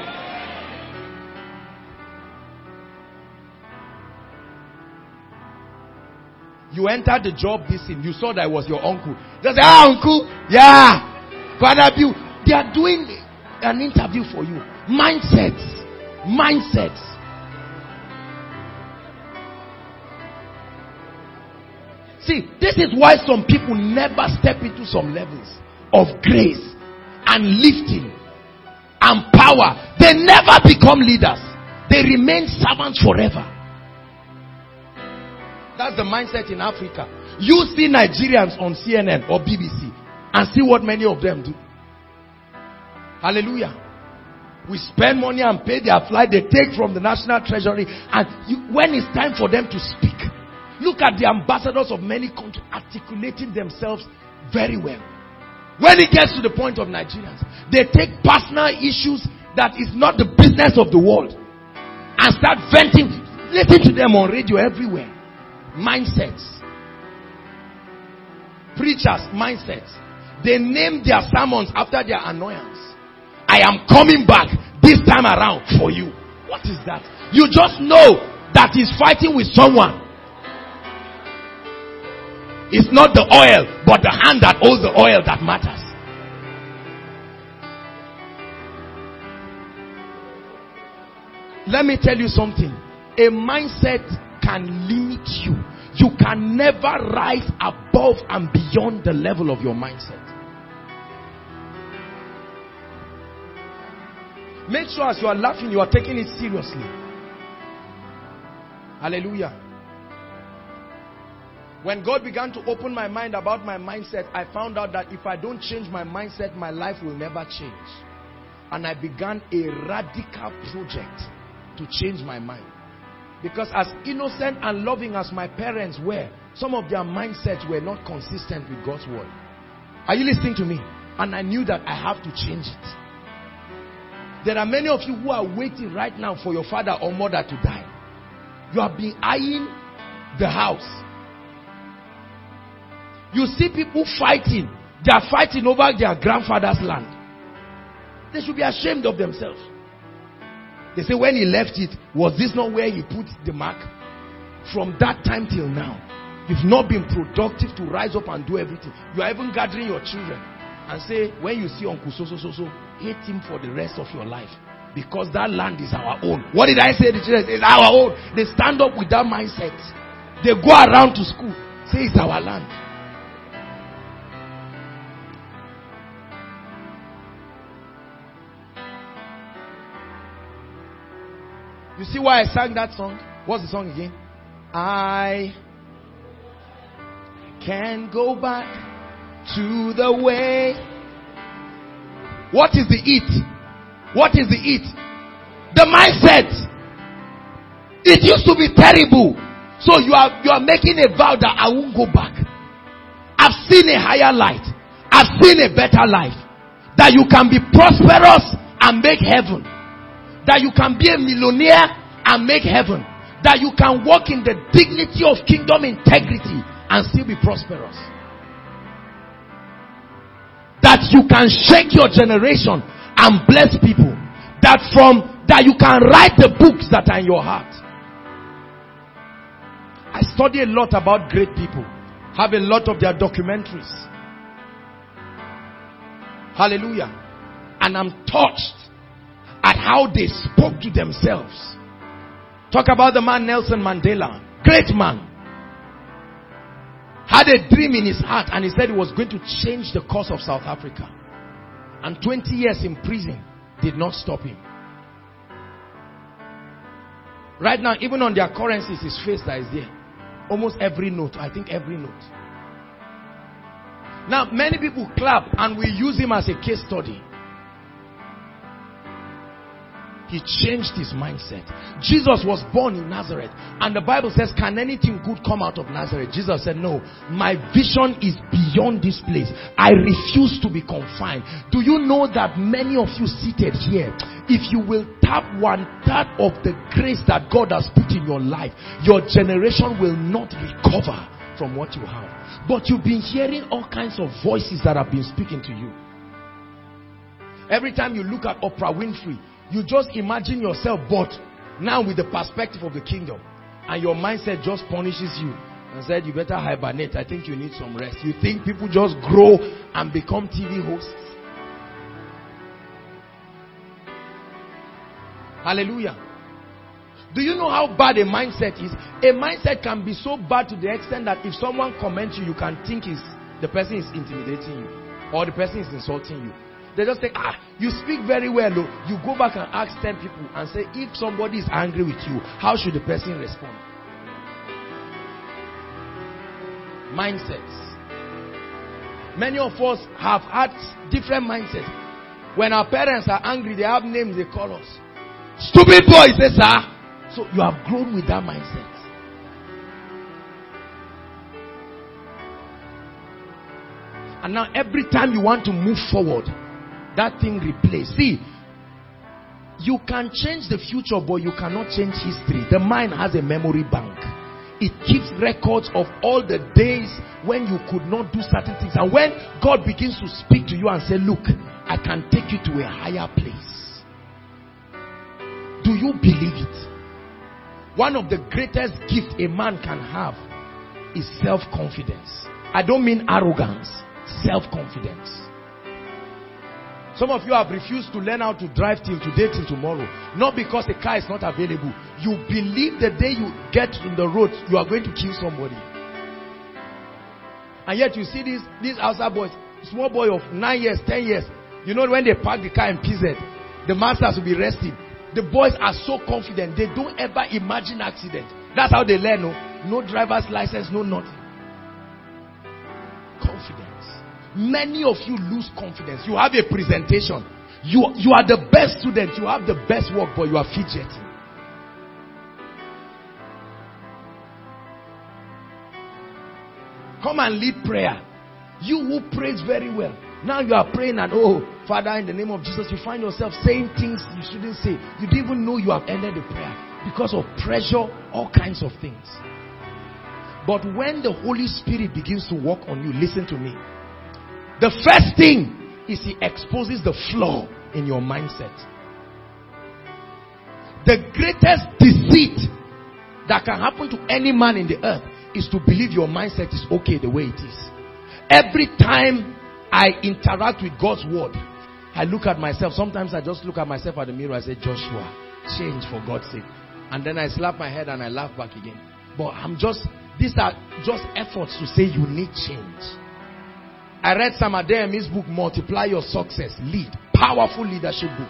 You entered the job this thing. You saw that it was your uncle. Just say, uncle. Yeah. Father, they are doing it. an interview for you. Mindsets. Mindsets. See, this is why some people never step into some levels of grace and lifting and power. They never become leaders. They remain servants forever. That's the mindset in Africa. You see Nigerians on CNN or BBC and see what many of them do. Hallelujah. We spend money and pay their flight. They take from the national treasury. And when it's time for them to speak, look at the ambassadors of many countries articulating themselves very well. When it gets to the point of Nigerians, they take personal issues that is not the business of the world and start venting. Listen to them on radio everywhere. Mindsets. Preachers, mindsets. They name their sermons after their annoyance. I am coming back this time around for you. What is that? You just know that he's fighting with someone. It's not the oil, but the hand that holds the oil that matters. Let me tell you something. A mindset can limit you. You can never rise above and beyond the level of your mindset. Make sure as you are laughing, you are taking it seriously. Hallelujah. When God began to open my mind about my mindset, I found out that if I don't change my mindset, my life will never change. And I began a radical project to change my mind. Because as innocent and loving as my parents were, some of their mindsets were not consistent with God's word. Are you listening to me? And I knew that I have to change it. There are many of you who are waiting right now for your father or mother to die. You have been eyeing the house. You see people fighting. They are fighting over their grandfather's land. They should be ashamed of themselves. They say when he left it, was this not where he put the mark? From that time till now, you've not been productive to rise up and do everything. You are even gathering your children and say, when you see Uncle so, hate him for the rest of your life. Because that land is our own. What did I say? The children say, it's our own. They stand up with that mindset. They go around to school, say it's our land. You see why I sang that song? What's the song again? I can't go back to the way. What is the it? What is the it? The mindset. It used to be terrible. So you are making a vow that I won't go back. I've seen a higher light. I've seen a better life. That you can be prosperous and make heaven. That you can be a millionaire and make heaven. That you can walk in the dignity of kingdom integrity and still be prosperous. That you can shake your generation and bless people. That you can write the books that are in your heart. I study a lot about great people. Have a lot of their documentaries. Hallelujah. And I'm touched at how they spoke to themselves. Talk about the man Nelson Mandela. Great man. Had a dream in his heart and he said he was going to change the course of South Africa. And 20 years in prison did not stop him. Right now, even on their currencies, his face that is there. Almost every note. I think every note. Now, many people clap and we use him as a case study. He changed his mindset. Jesus was born in Nazareth. And the Bible says, can anything good come out of Nazareth? Jesus said, no. My vision is beyond this place. I refuse to be confined. Do you know that many of you seated here, if you will tap 1/3 of the grace that God has put in your life, your generation will not recover from what you have. But you've been hearing all kinds of voices that have been speaking to you. Every time you look at Oprah Winfrey, you just imagine yourself, but now with the perspective of the kingdom. And your mindset just punishes you. And said, you better hibernate. I think you need some rest. You think people just grow and become TV hosts? Hallelujah. Do you know how bad a mindset is? A mindset can be so bad to the extent that if someone comments you, you can think the person is intimidating you or the person is insulting you. They just say, you speak very well. You go back and ask 10 people and say, if somebody is angry with you, how should the person respond? Mindsets. Many of us have had different mindsets. When our parents are angry, they have names they call us. Stupid boy, say, sir. So you have grown with that mindset. And now every time you want to move forward, that thing replays. See, you can change the future, but you cannot change history. The mind has a memory bank. It keeps records of all the days when you could not do certain things. And when God begins to speak to you and say, look, I can take you to a higher place. Do you believe it? One of the greatest gifts a man can have is self-confidence. I don't mean arrogance. Self-confidence. Some of you have refused to learn how to drive till today, till tomorrow. Not because the car is not available. You believe the day you get in the road, you are going to kill somebody. And yet you see these outside boys, small boy of 9 years, 10 years. You know when they park the car in PZ, the masters will be resting. The boys are so confident, they don't ever imagine accident. That's how they learn. No driver's license, no nothing. Confidence. Many of you lose confidence. You have a presentation. You are the best student. You have the best work, but you are fidgeting. Come and lead prayer. You who prays very well. Now you are praying and Father, in the name of Jesus, you find yourself saying things you shouldn't say. You didn't even know you have ended the prayer because of pressure, all kinds of things. But when the Holy Spirit begins to work on you, listen to me. The first thing is He exposes the flaw in your mindset. The greatest deceit that can happen to any man in the earth is to believe your mindset is okay the way it is. Every time I interact with God's word, I look at myself. Sometimes I just look at myself at the mirror and say, Joshua, change for God's sake. And then I slap my head and I laugh back again. But these are just efforts to say you need change. I read Sam Adeyemi's book, Multiply Your Success, Lead. Powerful leadership book.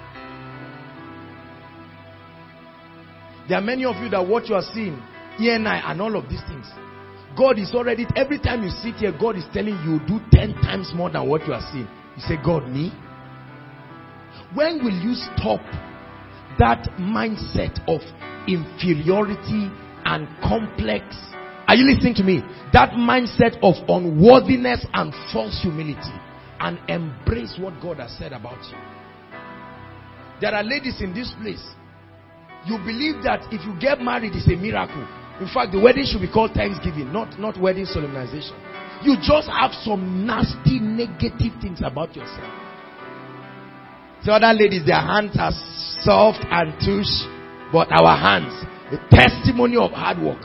There are many of you that what you are seeing, ENI and all of these things. God is already, every time you sit here, God is telling you do 10 times more than what you are seeing. You say, God, me? When will you stop that mindset of inferiority and complex? Are you listening to me? That mindset of unworthiness and false humility, and embrace what God has said about you. There are ladies in this place. You believe that if you get married, it's a miracle. In fact, the wedding should be called Thanksgiving, not wedding solemnization. You just have some nasty, negative things about yourself. The other ladies, their hands are soft and touch, but our hands, the testimony of hard work.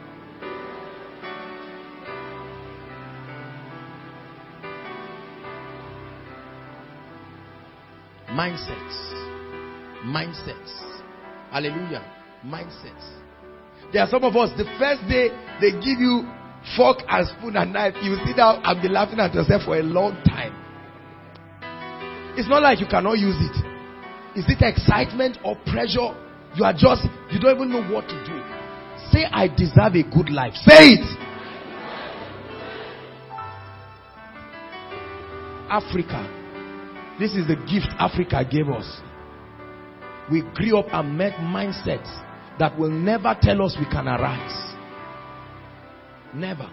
Mindsets. Hallelujah. Mindsets. There are some of us, the first day they give you fork and spoon and knife, you sit down and be laughing at yourself for a long time. It's not like you cannot use it. Is it excitement or pressure? You don't even know what to do. Say, I deserve a good life. Say it. Africa. This is the gift Africa gave us. We grew up and met mindsets that will never tell us we can arise. Never.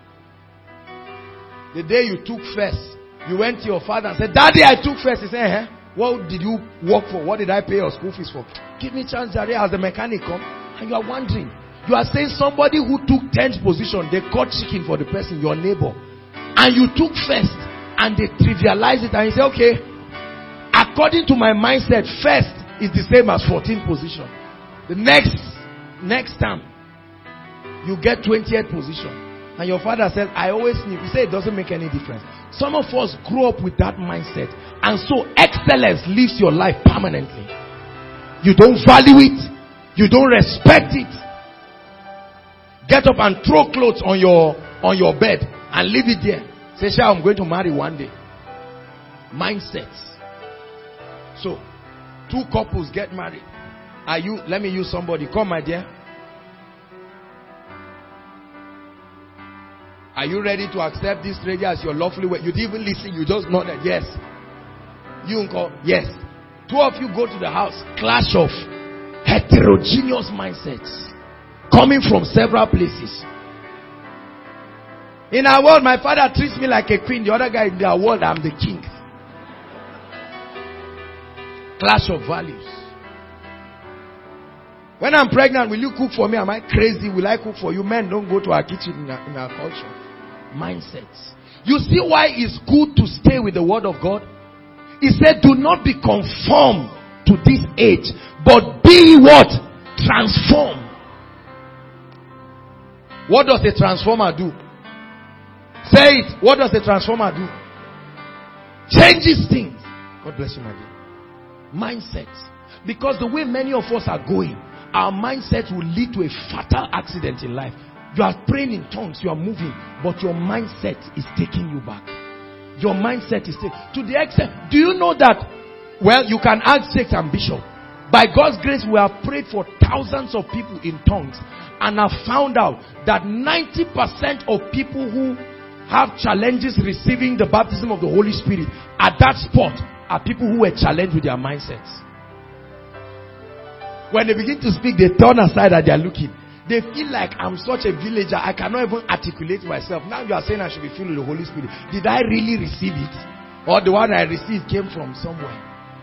The day you took first, you went to your father and said, Daddy, I took first. He said, what did you work for? What did I pay your school fees for? Give me a chance, Daddy, as the mechanic come. And you are wondering. You are saying somebody who took 10th position, they caught chicken for the person, your neighbor. And you took first. And they trivialize it and you say, okay, according to my mindset, first is the same as 14th position. The next time, you get 20th position. And your father says, I always knew. You say it doesn't make any difference. Some of us grew up with that mindset. And so excellence lives your life permanently. You don't value it. You don't respect it. Get up and throw clothes on your bed and leave it there. Say, Sha, I'm going to marry one day. Mindsets. So, 2 couples get married. Let me use somebody. Come, my dear. Are you ready to accept this stranger as your lawfully wife? You didn't even listen. You just nodded. Yes. You uncle. Yes. 2 of you go to the house. Clash of heterogeneous mindsets coming from several places. In our world, my father treats me like a queen. The other guy, in their world, I'm the king. Clash of values. When I'm pregnant, will you cook for me? Am I crazy? Will I cook for you? Men don't go to our kitchen in our culture. Mindsets. You see why it's good to stay with the word of God? He said, do not be conformed to this age, but be what? Transform. What does a transformer do? Say it. What does a transformer do? Changes things. God bless you, my dear. Mindsets. Because the way many of us are going, our mindset will lead to a fatal accident in life. You are praying in tongues, you are moving, but your mindset is taking you back. Your mindset is to the extent. Do you know that? Well, you can ask Sheikh and Bishop. By God's grace, we have prayed for thousands of people in tongues, and have found out that 90% of people who have challenges receiving the baptism of the Holy Spirit at that spot are people who were challenged with their mindsets. When they begin to speak, they turn aside and they are looking. They feel like, I'm such a villager, I cannot even articulate myself. Now you are saying I should be filled with the Holy Spirit. Did I really receive it? Or the one I received came from somewhere?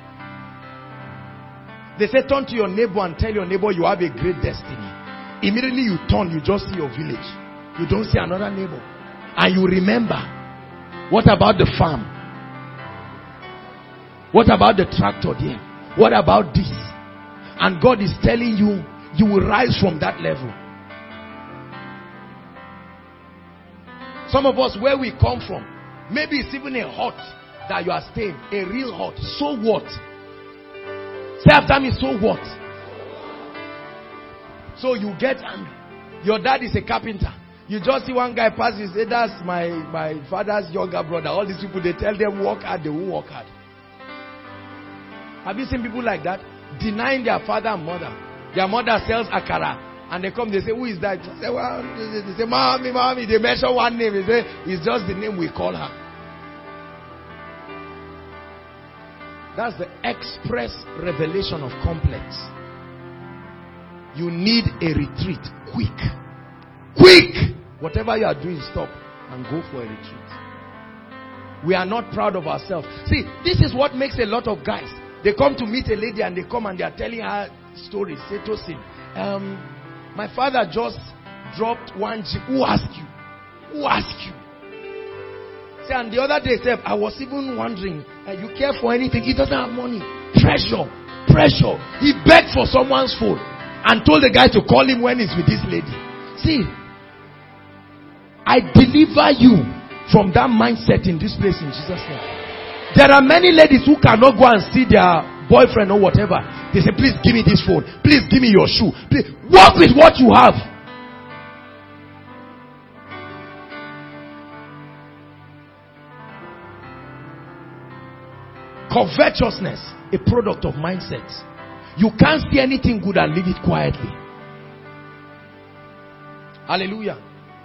They say, turn to your neighbor and tell your neighbor you have a great destiny. Immediately you turn, you just see your village. You don't see another neighbor. And you remember, what about the farm? What about the tractor there? What about this? And God is telling you, you will rise from that level. Some of us, where we come from, maybe it's even a hut that you are staying. A real hut. So what? Say after me, so what? So you get angry. Your dad is a carpenter. You just see one guy pass, you say, that's my father's younger brother. All these people, they tell them work hard, they won't work hard. Have you seen people like that? Denying their father and mother. Their mother sells akara. And they come, they say, who is that? They say, well, they say, mommy. They mention one name. They say, it's just the name we call her. That's the express revelation of complex. You need a retreat. Quick! Whatever you are doing, stop and go for a retreat. We are not proud of ourselves. See, this is what makes a lot of guys. They come to meet a lady and they come and they are telling her stories. Say, Tosin, my father just dropped 1 G. Who asked you? Say, and the other day, I was even wondering, you care for anything? He doesn't have money. Pressure. He begged for someone's phone and told the guy to call him when he's with this lady. See, I deliver you from that mindset in this place in Jesus' name. There are many ladies who cannot go and see their boyfriend or whatever. They say, please give me this phone. Please give me your shoe. Please work with what you have. Covetousness, a product of mindset. You can't see anything good and leave it quietly. Hallelujah.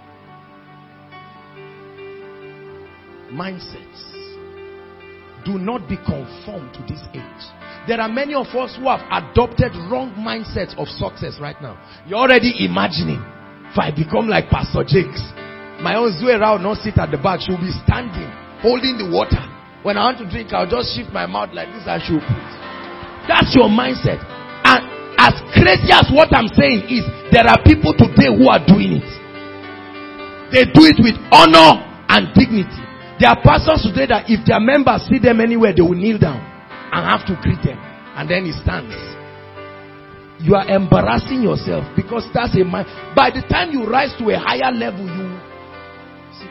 Mindsets. Do not be conformed to this age. There are many of us who have adopted wrong mindsets of success right now. You're already imagining, if I become like Pastor Jakes, my own Zuera will not sit at the back. She'll be standing, holding the water. When I want to drink, I'll just shift my mouth like this and she'll put. That's your mindset. And as crazy as what I'm saying is, there are people today who are doing it. They do it with honor and dignity. There are pastors today that if their members see them anywhere, they will kneel down and have to greet them. And then he stands. You are embarrassing yourself because that's a mind. By the time you rise to a higher level, you see.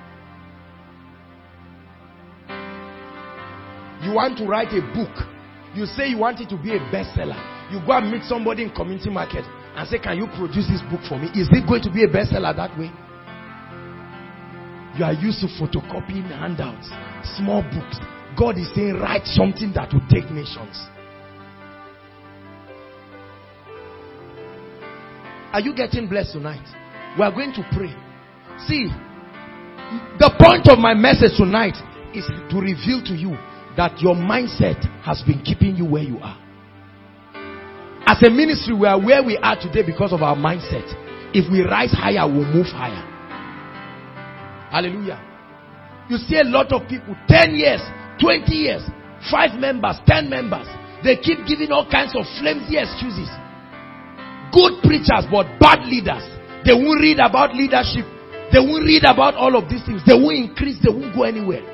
You want to write a book You say you want it to be a bestseller. You go and meet somebody in community market and say, can you produce this book for me? Is it going to be a bestseller that way? You are used to photocopying handouts, small books. God is saying, write something that will take nations. Are you getting blessed tonight? We are going to pray. See, the point of my message tonight is to reveal to you that your mindset has been keeping you where you are. As a ministry, we are where we are today because of our mindset. If we rise higher, we'll move higher. Hallelujah. You see a lot of people, 10 years, 20 years, 5 members, 10 members. They keep giving all kinds of flimsy excuses. Good preachers, but bad leaders. They won't read about leadership. They won't read about all of these things. They won't increase. They won't go anywhere.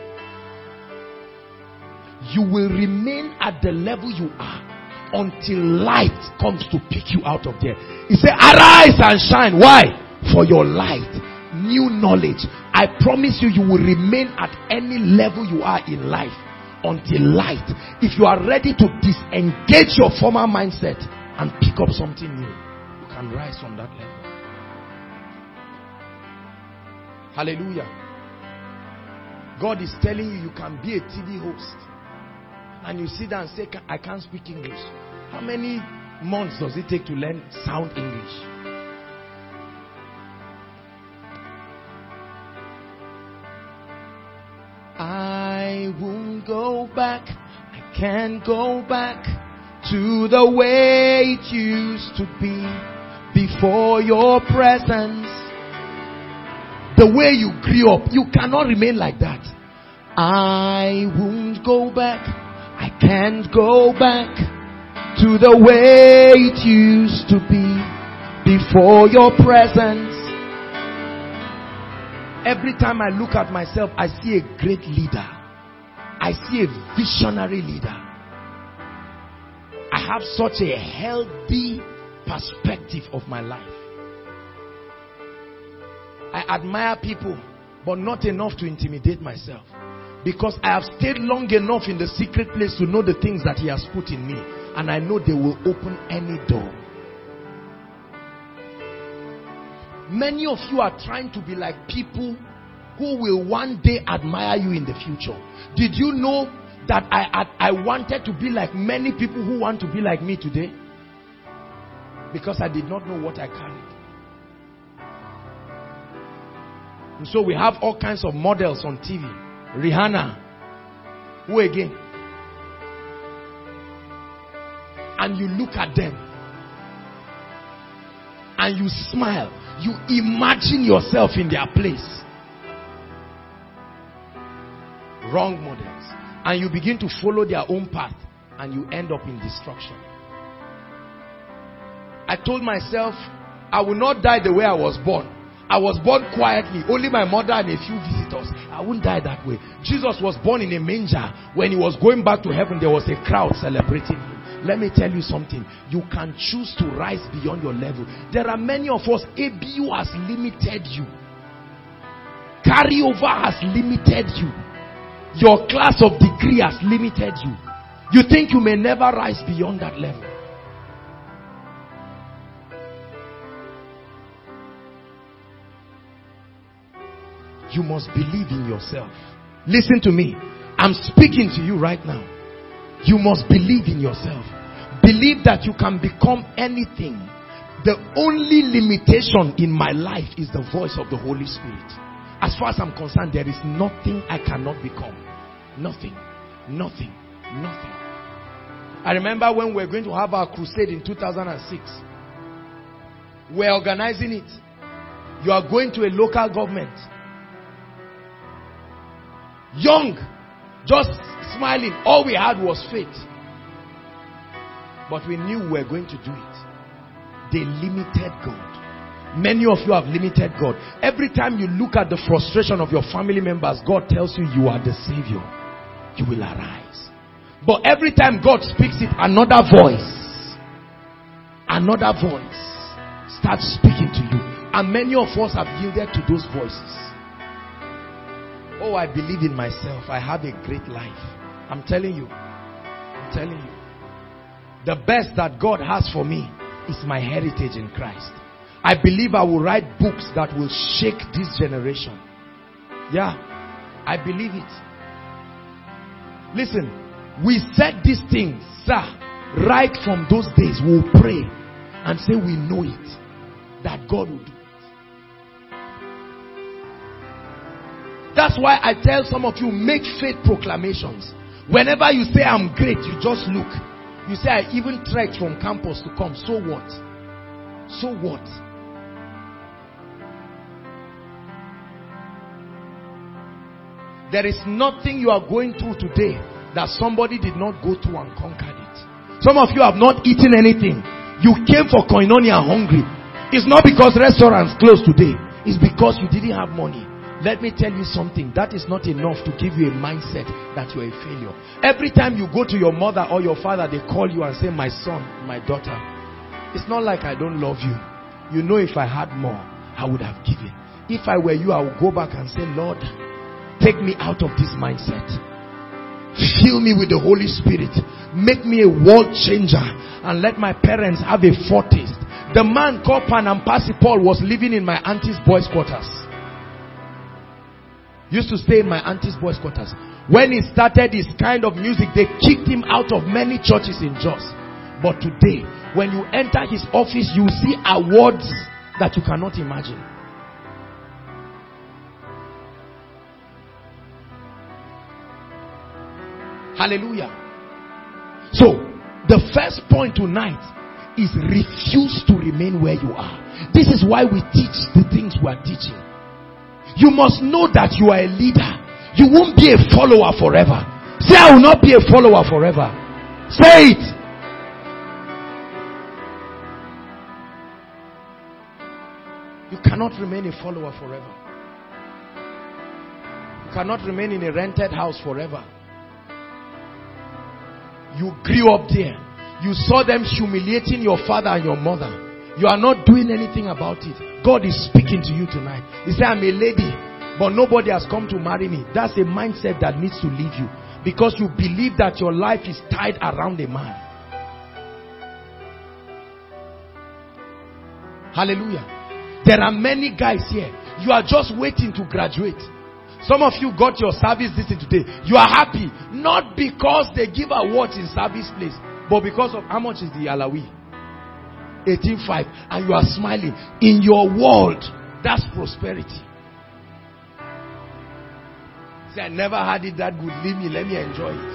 You will remain at the level you are until light comes to pick you out of there. He said, arise and shine. Why? For your light, new knowledge. I promise you, you will remain at any level you are in life until light. If you are ready to disengage your former mindset and pick up something new, you can rise from that level. Hallelujah. God is telling you, you can be a TV host. And you sit down and say, I can't speak English. How many months does it take to learn sound English? I won't go back. I can't go back to the way it used to be before your presence. The way you grew up, you cannot remain like that. I won't go back. I can't go back to the way it used to be before your presence. Every time I look at myself, I see a great leader. I see a visionary leader. I have such a healthy perspective of my life. I admire people, but not enough to intimidate myself. Because I have stayed long enough in the secret place to know the things that He has put in me. And I know they will open any door. Many of you are trying to be like people who will one day admire you in the future. Did you know that I wanted to be like many people who want to be like me today? Because I did not know what I carried. And so we have all kinds of models on TV. Rihanna. Who again? And you look at them and you smile. You imagine yourself in their place. Wrong models. And you begin to follow their own path and you end up in destruction. I told myself, I will not die the way I was born. I was born quietly, only my mother and a few visitors. I wouldn't die that way. Jesus was born in a manger. When He was going back to heaven, there was a crowd celebrating Him. Let me tell you something. You can choose to rise beyond your level. There are many of us, ABU has limited you. Carryover has limited you. Your class of degree has limited you. You think you may never rise beyond that level. You must believe in yourself. Listen to me. I'm speaking to you right now. You must believe in yourself. Believe that you can become anything. The only limitation in my life is the voice of the Holy Spirit. As far as I'm concerned, there is nothing I cannot become. Nothing. Nothing. Nothing. I remember when we were going to have our crusade in 2006. We're organizing it. You are going to a local government. Young, just smiling. All we had was faith. But we knew we were going to do it. They limited God. Many of you have limited God. Every time you look at the frustration of your family members, God tells you you are the Savior. You will arise. But every time God speaks it, another voice starts speaking to you. And many of us have yielded to those voices. Oh, I believe in myself. I have a great life. I'm telling you. I'm telling you. The best that God has for me is my heritage in Christ. I believe I will write books that will shake this generation. Yeah, I believe it. Listen, we said these things, sir, right from those days. We'll pray and say we know it, that God will do it. That's why I tell some of you, make faith proclamations. Whenever you say I'm great, you just look. You say I even trekked from campus to come. So what? So what? There is nothing you are going through today that somebody did not go through and conquered it. Some of you have not eaten anything. You came for koinonia hungry. It's not because restaurants closed today. It's because you didn't have money. Let me tell you something. That is not enough to give you a mindset that you're a failure. Every time you go to your mother or your father, they call you and say, my son, my daughter. It's not like I don't love you. You know, if I had more, I would have given. If I were you, I would go back and say, Lord, take me out of this mindset. Fill me with the Holy Spirit. Make me a world changer. And let my parents have a foretaste. The man called Panampasi Paul was living in my auntie's boys' quarters. Used to stay in my auntie's boys' quarters. When he started his kind of music, they kicked him out of many churches in Jos. But today, when you enter his office, you see awards that you cannot imagine. Hallelujah. So, the first point tonight is refuse to remain where you are. This is why we teach the things we are teaching. You must know that you are a leader. You won't be a follower forever. Say, I will not be a follower forever. Say it. You cannot remain a follower forever. You cannot remain in a rented house forever. You grew up there. You saw them humiliating your father and your mother. You are not doing anything about it. God is speaking to you tonight. He said, I'm a lady, but nobody has come to marry me. That's a mindset that needs to leave you. Because you believe that your life is tied around a man. Hallelujah. There are many guys here. You are just waiting to graduate. Some of you got your service this today. You are happy. Not because they give awards in service place, but because of how much is the Alawi? 18.5. And you are smiling. In your world, that's prosperity. Say, I never had it that good. Leave me. Let me enjoy it.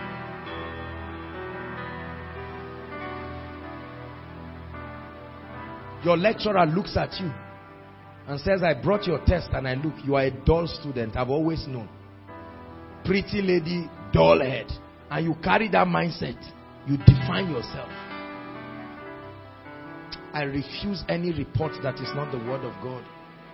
Your lecturer looks at you and says, I brought your test and I look. You are a dull student. I've always known. Pretty lady, dull head. And you carry that mindset. You define yourself. I refuse any report that is not the word of God.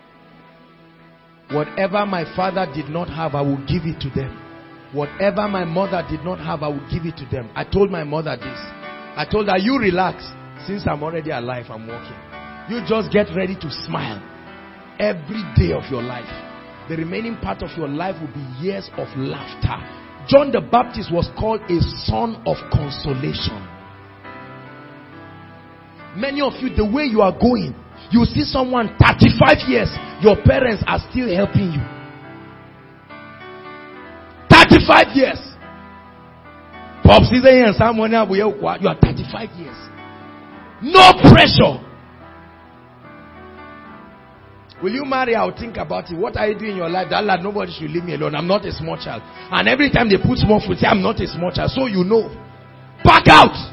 Whatever my father did not have, I will give it to them. Whatever my mother did not have, I will give it to them. I told my mother this. I told her, you relax. Since I'm already alive, I'm walking. You just get ready to smile every day of your life. The remaining part of your life will be years of laughter. John the Baptist was called a son of consolation. Many of you, the way you are going, you see someone 35 years, your parents are still helping you. 35 years. You are 35 years. No pressure. Will you marry? I'll think about it. What are you doing in your life? That lad, nobody should leave me alone. I'm not a small child. And every time they put small food, say, I'm not a small child. So you know. Back out.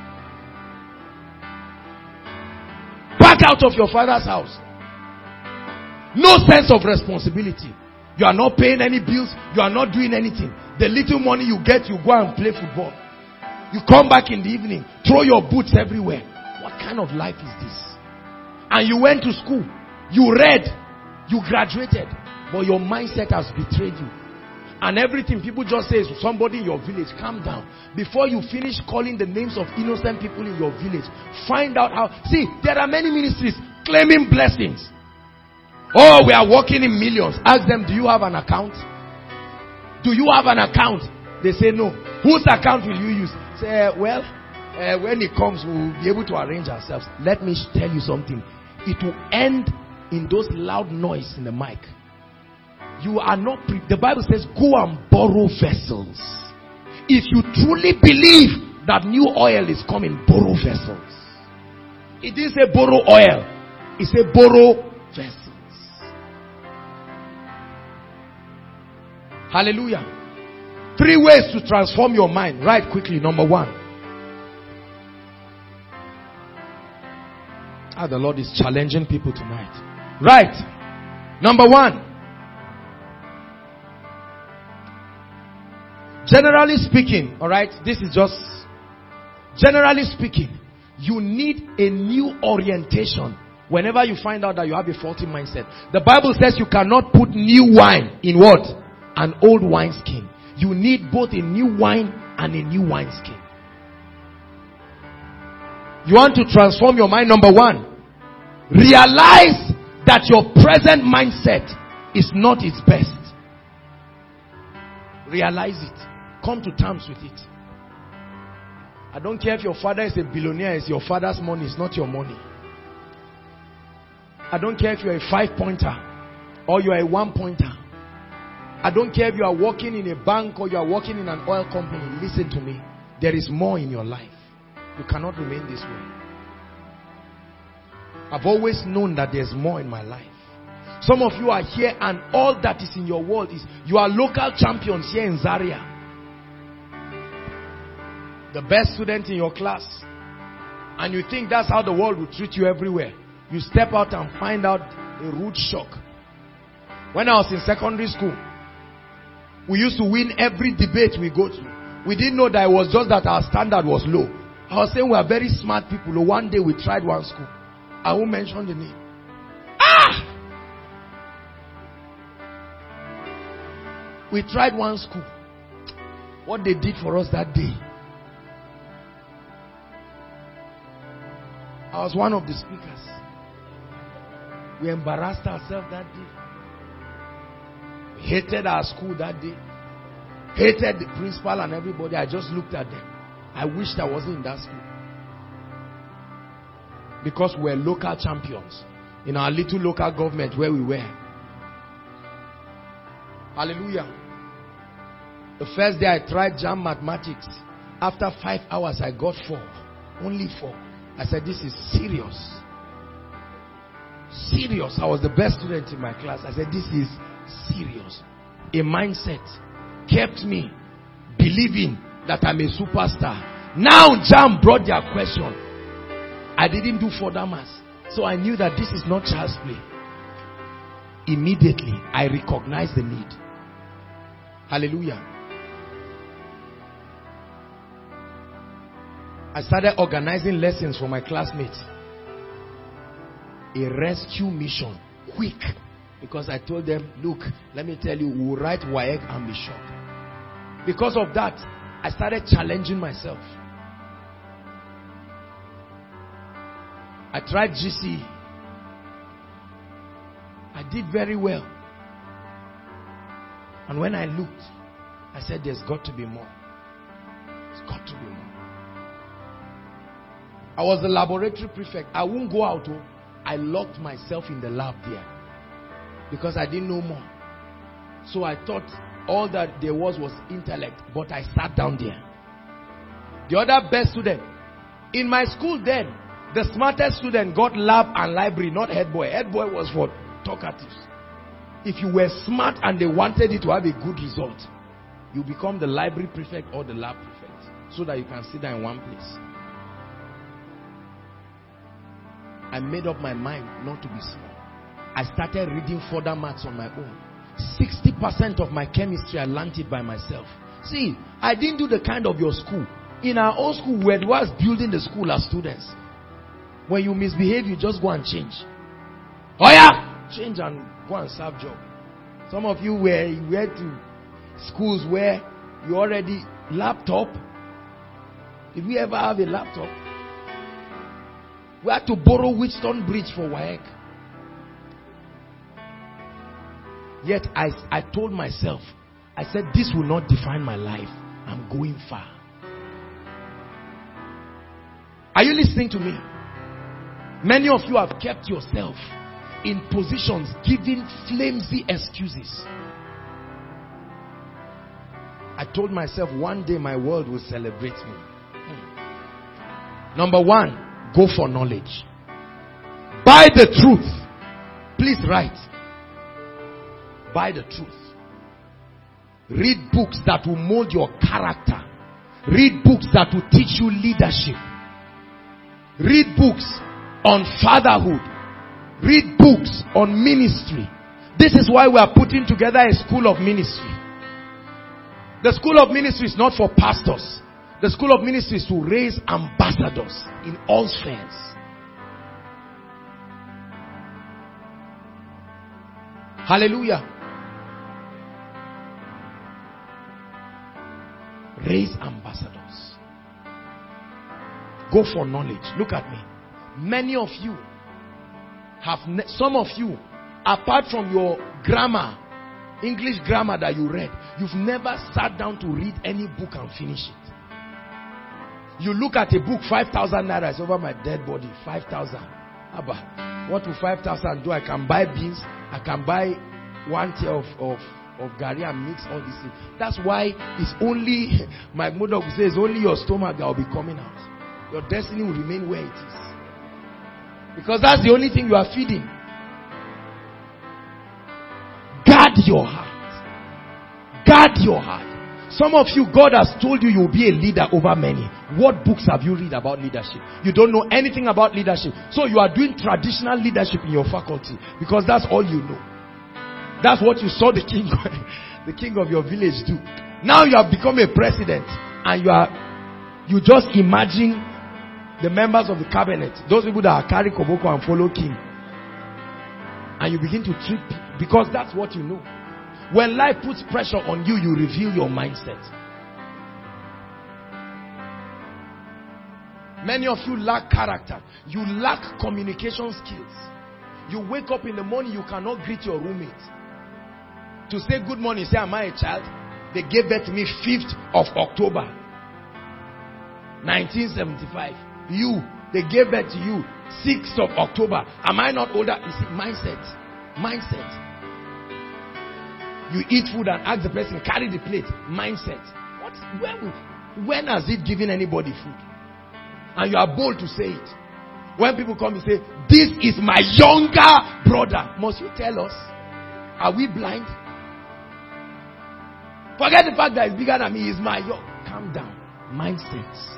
Back out of your father's house. No sense of responsibility. You are not paying any bills. You are not doing anything. The little money you get, you go and play football. You come back in the evening, throw your boots everywhere. What kind of life is this? And you went to school. You read. You graduated. But your mindset has betrayed you. And everything, people just say to somebody in your village, calm down. Before you finish calling the names of innocent people in your village, find out how. See, there are many ministries claiming blessings. Oh, we are working in millions. Ask them, do you have an account? Do you have an account? They say no. Whose account will you use? Say, well, When it comes, we'll be able to arrange ourselves. Let me tell you something. It will end in those loud noise in the mic. You are not the Bible says go and borrow vessels. If you truly believe that new oil is coming, borrow vessels. It didn't say borrow oil. It said borrow vessels. Hallelujah. 3 ways to transform your mind. Right quickly. Number 1. The Lord is challenging people tonight. Right. Number 1. Generally speaking, alright, this is just, generally speaking, you need a new orientation whenever you find out that you have a faulty mindset. The Bible says you cannot put new wine in what? An old wineskin. You need both a new wine and a new wineskin. You want to transform your mind. Number 1, realize that your present mindset is not its best. Realize it. Come to terms with it. I don't care if your father is a billionaire, it's your father's money, it's not your money. I don't care if you're a 5-pointer or you're a 1-pointer. I don't care if you are working in a bank or you are working in an oil company. Listen to me. There is more in your life. You cannot remain this way. I've always known that there's more in my life. Some of you are here and all that is in your world is you are local champions here in Zaria. The best student in your class. And you think that's how the world will treat you everywhere. You step out and find out a rude shock. When I was in secondary school, we used to win every debate we go to. We didn't know that it was just that our standard was low. I was saying we are very smart people. One day we tried one school. I won't mention the name. We tried one school. What they did for us that day. I was one of the speakers. We embarrassed ourselves that day. We hated our school that day. Hated the principal and everybody. I just looked at them. I wished I wasn't in that school. Because we're local champions in our little local government where we were. Hallelujah. The first day I tried JAMB mathematics. After 5 hours I got 4. Only 4. I said, this is serious. Serious. I was the best student in my class. I said, this is serious. A mindset kept me believing that I'm a superstar. Now JAMB brought their question. I didn't do further maths. So I knew that this is not child's play. Immediately I recognized the need. Hallelujah. I started organizing lessons for my classmates. A rescue mission. Quick. Because I told them, look, let me tell you, we'll write WAEC and be shocked. Because of that, I started challenging myself. I tried GC. I did very well. And when I looked, I said, there's got to be more. There's got to be more. I was the laboratory prefect. I won't go out. I locked myself in the lab there. Because I didn't know more. So I thought all that there was intellect. But I sat down there. The other best student. In my school then, the smartest student got lab and library, not head boy. Head boy was for talkatives. If you were smart and they wanted you to have a good result, you become the library prefect or the lab prefect. So that you can sit there in one place. I made up my mind not to be small. I started reading further maths on my own. 60% of my chemistry, I learned it by myself. See, I didn't do the kind of your school. In our old school, we was building the school as students. When you misbehave, you just go and change. Oh yeah! Change and go and serve job. Some of you went to schools where you already laptop. Did we ever have a laptop? We had to borrow Wheatstone Bridge for WAEC. Yet I told myself, I said, this will not define my life. I'm going far. Are you listening to me? Many of you have kept yourself in positions giving flimsy excuses. I told myself one day my world will celebrate me. Number one, go for knowledge. Buy the truth. Please write. Buy the truth. Read books that will mold your character. Read books that will teach you leadership. Read books on fatherhood. Read books on ministry. This is why we are putting together a school of ministry. The school of ministry is not for pastors. The school of ministry is to raise ambassadors in all spheres. Hallelujah. Raise ambassadors. Go for knowledge. Look at me. Many of you have, some of you, apart from your grammar, English grammar that you read, you've never sat down to read any book and finish it. You look at a book, 5,000 naira is over my dead body. 5,000. Abba, what will 5,000 do? I can buy beans. I can buy 1 tier of gari and mix all these things. That's why it's only, my mother will say, it's only your stomach that will be coming out. Your destiny will remain where it is. Because that's the only thing you are feeding. Guard your heart. Guard your heart. Some of you, God has told you you'll be a leader over many. What books have you read about leadership? You don't know anything about leadership. So you are doing traditional leadership in your faculty because that's all you know. That's what you saw the king of your village do. Now you have become a president and you just imagine the members of the cabinet, those people that are carry koboko and follow king. And you begin to treat people because that's what you know. When life puts pressure on you, you reveal your mindset. Many of you lack character. You lack communication skills. You wake up in the morning, you cannot greet your roommate. To say good morning, say, am I a child? They gave birth to me 5th of October 1975. They gave birth to you 6th of October. Am I not older? You see, mindset. You eat food and ask the person, carry the plate. Mindset. When has it given anybody food? And you are bold to say it. When people come and say, this is my younger brother. Must you tell us? Are we blind? Forget the fact that he's bigger than me. He's my young. Calm down. Mindsets.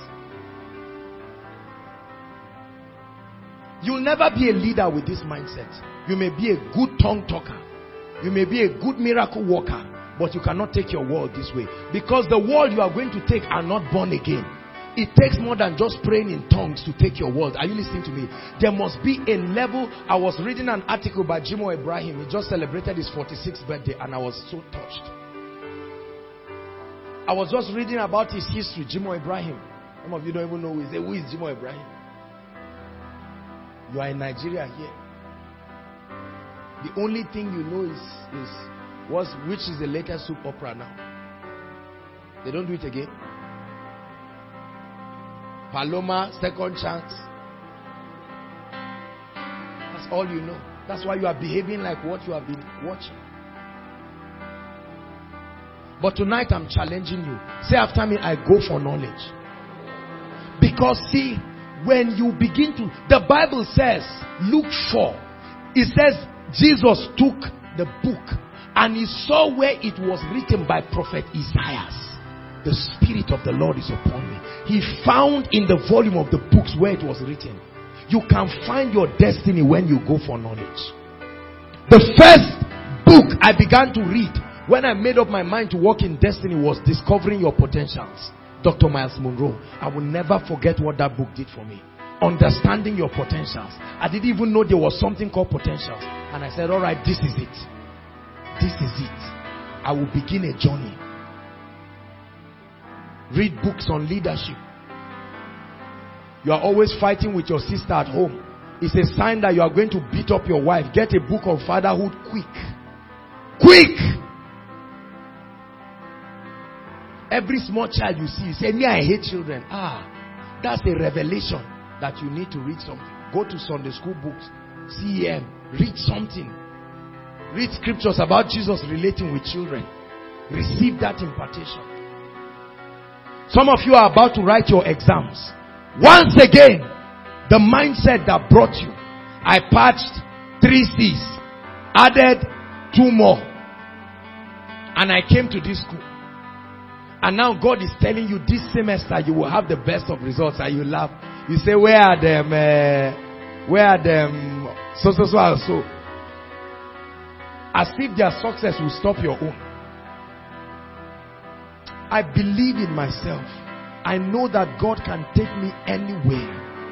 You'll never be a leader with this mindset. You may be a good tongue talker. You may be a good miracle worker. But you cannot take your world this way. Because the world you are going to take are not born again. It takes more than just praying in tongues to take your world. Are you listening to me? There must be a level. I was reading an article by Jimo Ibrahim. He just celebrated his 46th birthday and I was so touched. I was just reading about his history, Jimo Ibrahim. Some of you don't even know who he is. Who is Jimo Ibrahim? You are in Nigeria here. The only thing you know is which is the latest soap opera now. They don't do it again. Paloma, Second Chance. That's all you know. That's why you are behaving like what you have been watching. But tonight I'm challenging you. Say after me, I go for knowledge. Because see, when you begin to, the Bible says, Luke 4, it says Jesus took the book and he saw where it was written by prophet Isaiah. The Spirit of the Lord is upon me. He found in the volume of the books where it was written. You can find your destiny when you go for knowledge. The first book I began to read when I made up my mind to walk in destiny was Discovering Your Potentials. Dr. Miles Monroe. I will never forget what that book did for me. Understanding your potentials. I didn't even know there was something called potentials. And I said, all right, this is it. This is it. I will begin a journey. Read books on leadership. You are always fighting with your sister at home. It's a sign that you are going to beat up your wife. Get a book on fatherhood quick. Quick! Every small child you see, you say, me, I hate children. That's a revelation. that you need to read something, go to Sunday school books, CEM, read something. Read scriptures about Jesus relating with children. Receive that impartation. Some of you are about to write your exams. Once again, the mindset that brought you. I patched 3 C's, added 2 more, and I came to this school. And now God is telling you this semester you will have the best of results, and you laugh. You say, where are them? So. As if their success will stop your own. I believe in myself. I know that God can take me anywhere.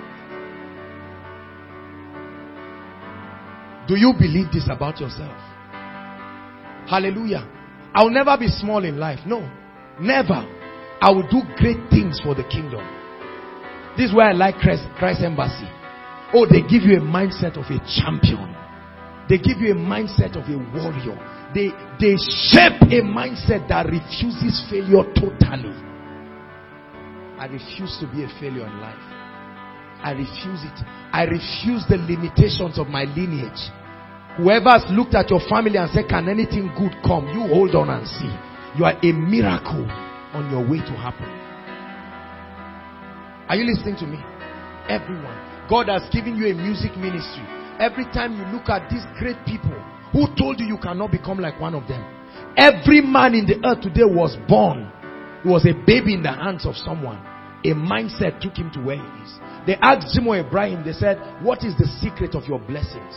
Do you believe this about yourself? Hallelujah. I'll never be small in life. No, never. I will do great things for the kingdom. This is why I like Christ Embassy. Oh, they give you a mindset of a champion. They give you a mindset of a warrior. They shape a mindset that refuses failure totally. I refuse to be a failure in life. I refuse it. I refuse the limitations of my lineage. Whoever has looked at your family and said, can anything good come? You hold on and see. You are a miracle on your way to happen. Are you listening to me? Everyone. God has given you a music ministry. Every time you look at these great people, who told you cannot become like one of them? Every man in the earth today was born. He was a baby in the hands of someone. A mindset took him to where he is. They asked Jimo Ibrahim, they said, what is the secret of your blessings?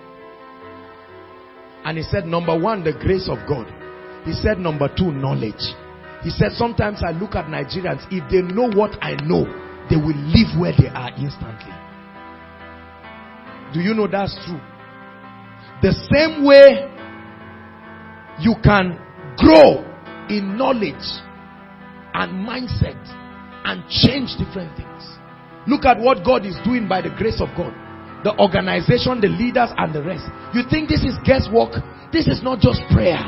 And he said, number 1, the grace of God. He said, number 2, knowledge. He said, sometimes I look at Nigerians, if they know what I know, they will live where they are instantly. Do you know that's true? The same way you can grow in knowledge and mindset and change different things. Look at what God is doing by the grace of God. The organization, the leaders and the rest. You think this is guesswork? This is not just prayer.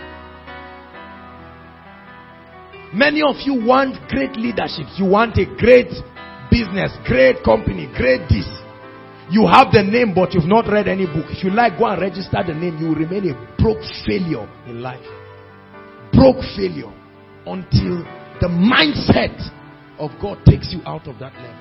Many of you want great leadership. You want a great business, great company, great this. You have the name, but you've not read any book. If you like, go and register the name. You will remain a broke failure in life. Broke failure. Until the mindset of God takes you out of that level.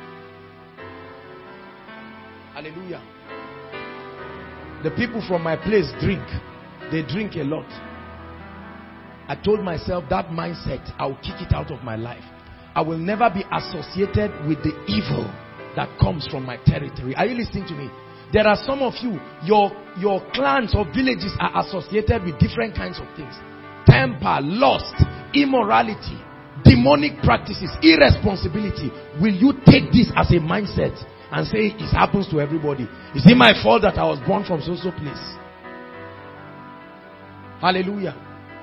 Hallelujah. The people from my place drink. They drink a lot. I told myself that mindset, I will kick it out of my life. I will never be associated with the evil that comes from my territory. Are you listening to me? There are some of you, your clans or villages are associated with different kinds of things. Temper, lust, immorality, demonic practices, irresponsibility. Will you take this as a mindset and say it happens to everybody? Is it my fault that I was born from so place? Hallelujah.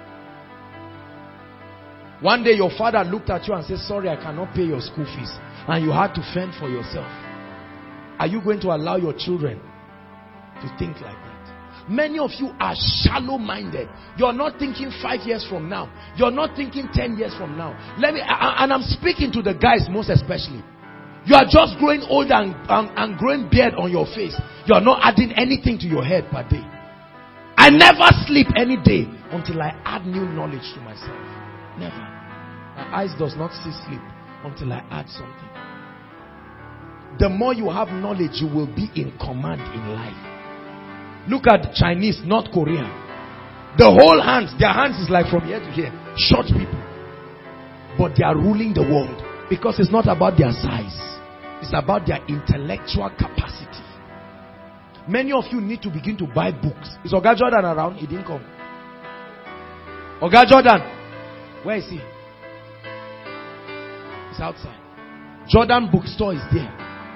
One day your father looked at you and said, sorry, I cannot pay your school fees. And you had to fend for yourself. Are you going to allow your children to think like that? Many of you are shallow-minded. You're not thinking 5 years from now. You're not thinking 10 years from now. And I'm speaking to the guys most especially. You are just growing old and growing beard on your face. You are not adding anything to your head per day. I never sleep any day until I add new knowledge to myself. Never. My eyes does not see sleep until I add something. The more you have knowledge, you will be in command in life. Look at the Chinese, North Korea. The whole hands, their hands is like from here to here. Short people. But they are ruling the world. Because it's not about their size. It's about their intellectual capacity. Many of you need to begin to buy books. Is Oga Jordan around? He didn't come. Oga Jordan. Where is he? He's outside. Jordan bookstore is there.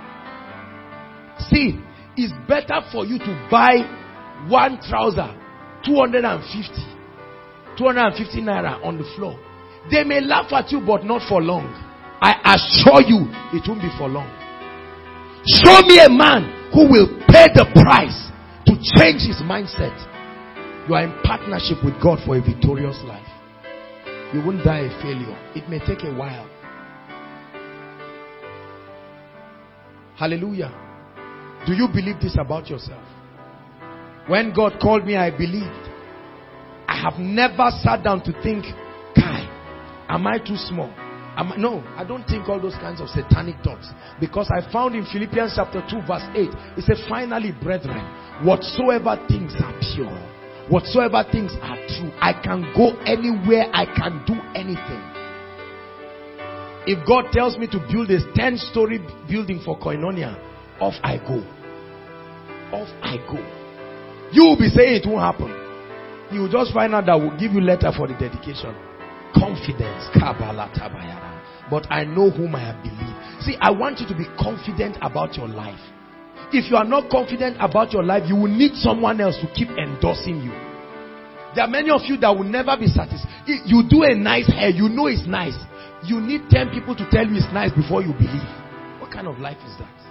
See, it's better for you to buy one trouser, 250 naira on the floor. They may laugh at you, but not for long. I assure you, it won't be for long. Show me a man who will pay the price to change his mindset. You are in partnership with God for a victorious life. You won't die a failure. It may take a while. Hallelujah. Do you believe this about yourself? When God called me, I believed. I have never sat down to think, Kai, am I too small? No, I don't think all those kinds of satanic thoughts. Because I found in Philippians chapter 2 verse 8, it says, finally, brethren, whatsoever things are pure, whatsoever things are true, I can go anywhere, I can do anything. If God tells me to build a 10-story building for Koinonia, off I go. Off I go. You will be saying it won't happen. You will just find out that we'll give you letter for the dedication. Confidence. But I know whom I have believed. See, I want you to be confident about your life. If you are not confident about your life, you will need someone else to keep endorsing you. There are many of you that will never be satisfied. You do a nice hair, you know it's nice. You need 10 people to tell you it's nice before you believe. What kind of life is that?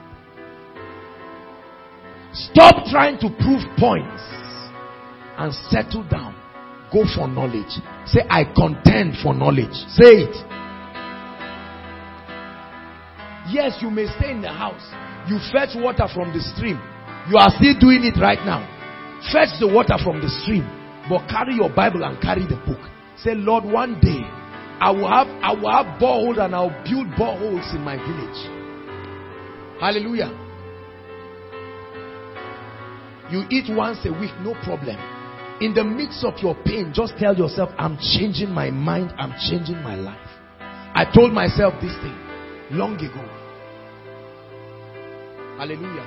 Stop trying to prove points and settle down. Go for knowledge. Say, I contend for knowledge. Say it. Yes, you may stay in the house. You fetch water from the stream. You are still doing it right now. Fetch the water from the stream, but carry your Bible and carry the book. Say, Lord, one day I will have boreholes and I'll build boreholes in my village. Hallelujah. You eat once a week, no problem. In the midst of your pain, just tell yourself, I'm changing my mind, I'm changing my life. I told myself this thing long ago. Hallelujah.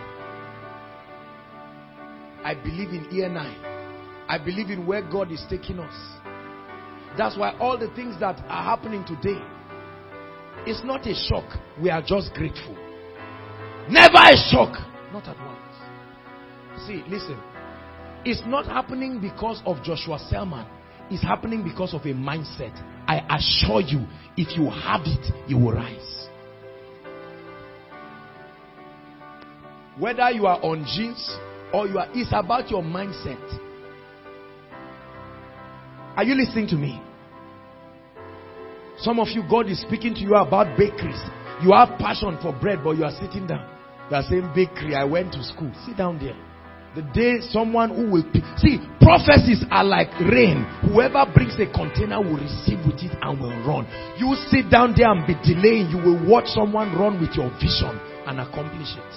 I believe in ENI. I believe in where God is taking us. That's why all the things that are happening today, it's not a shock. We are just grateful. Never a shock. Not at once. See, listen. It's not happening because of Joshua Selman. It's happening because of a mindset. I assure you, if you have it, you will rise. Whether you are on jeans or you are, it's about your mindset. Are you listening to me? Some of you, God is speaking to you about bakeries. You have passion for bread, but you are sitting down. You are saying, bakery, I went to school. Sit down there. The day someone who will pick. See, prophecies are like rain. Whoever brings a container will receive with it and will run. You sit down there and be delaying. You will watch someone run with your vision and accomplish it.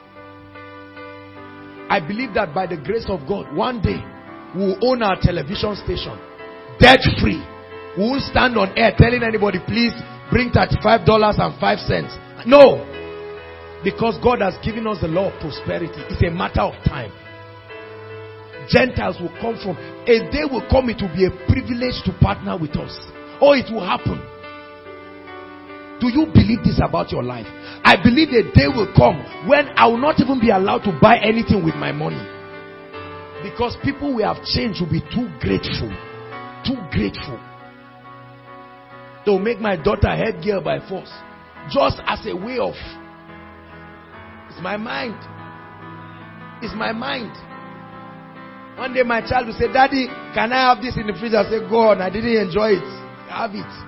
I believe that by the grace of God, one day we will own our television station debt free. We won't stand on air telling anybody, please bring $35.05. No. Because God has given us the law of prosperity. It's a matter of time. Gentiles will come from. A day will come, it will be a privilege to partner with us. Oh, it will happen. Do you believe this about your life? I believe a day will come when I will not even be allowed to buy anything with my money. Because people we have changed will be too grateful. Too grateful. They'll make my daughter head girl by force. Just as a way of... It's my mind. It's my mind. One day my child will say, Daddy, can I have this in the fridge? I say, go on, I didn't enjoy it. Have it.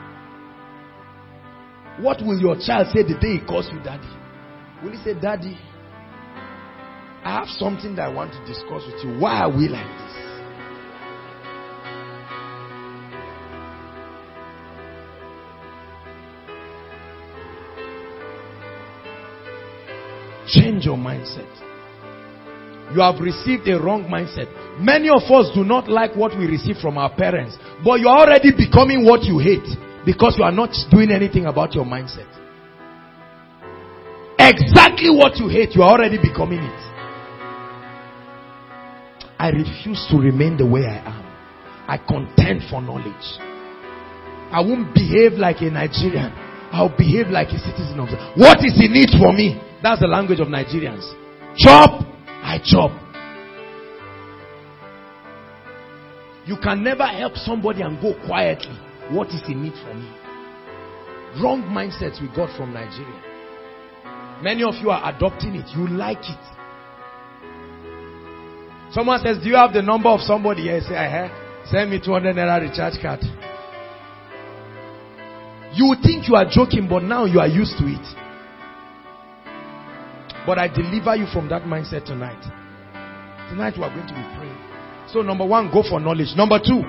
What will your child say the day he calls you daddy? Will he say, Daddy, I have something that I want to discuss with you. Why are we like this? Change your mindset. You have received a wrong mindset. Many of us do not like what we receive from our parents, but you are already becoming what you hate because you are not doing anything about your mindset. Exactly what you hate, you are already becoming it. I refuse to remain the way I am. I contend for knowledge. I won't behave like a Nigerian. I'll behave like a citizen of the... What is in it for me? That's the language of Nigerians. Chop, I chop. You can never help somebody and go quietly. What is in it for me? Wrong mindsets we got from Nigeria. Many of you are adopting it. You like it. Someone says, do you have the number of somebody here? Say, I have. Send me 200 naira recharge card. You think you are joking, but now you are used to it. But I deliver you from that mindset tonight. Tonight we are going to be praying. So number one, go for knowledge. Number two,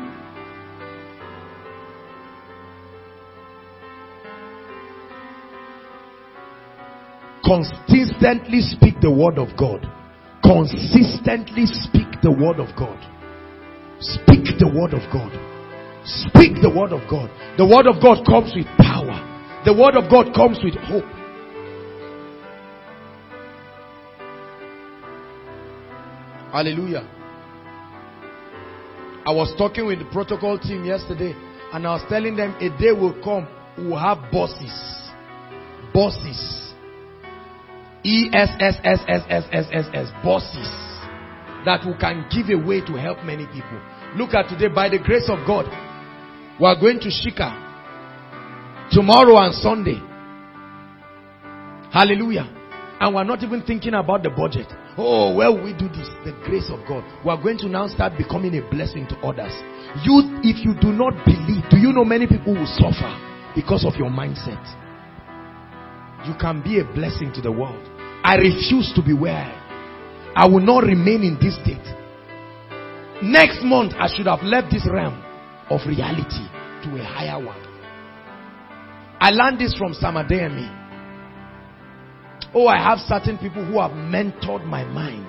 consistently speak the word of God. Consistently speak the word of God. Speak the word of God. Speak the word of God. The word of God comes with power. The word of God comes with hope. Hallelujah. I was talking with the protocol team yesterday, and I was telling them a day will come, we will have bosses. Bosses. E-S-S-S-S-S-S-S-S. Bosses. That we can give away to help many people. Look at today, by the grace of God, we are going to Shika tomorrow and Sunday. Hallelujah. And we're not even thinking about the budget. Oh, where will we do this? The grace of God. We are going to now start becoming a blessing to others. If you do not believe, do you know many people will suffer because of your mindset? You can be a blessing to the world. I refuse to be where I will not remain in this state. Next month, I should have left this realm of reality to a higher one. I learned this from Sam Adeyemi. Oh, I have certain people who have mentored my mind.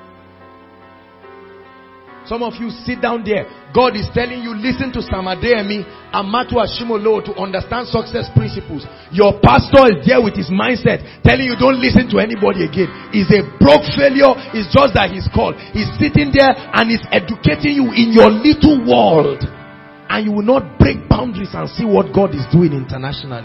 Some of you sit down there. God is telling you, listen to Sam Adeyemi and Matu Ashimolo to understand success principles. Your pastor is there with his mindset telling you don't listen to anybody again. He's a broke failure. It's just that he's called. He's sitting there and he's educating you in your little world. And you will not break boundaries and see what God is doing internationally.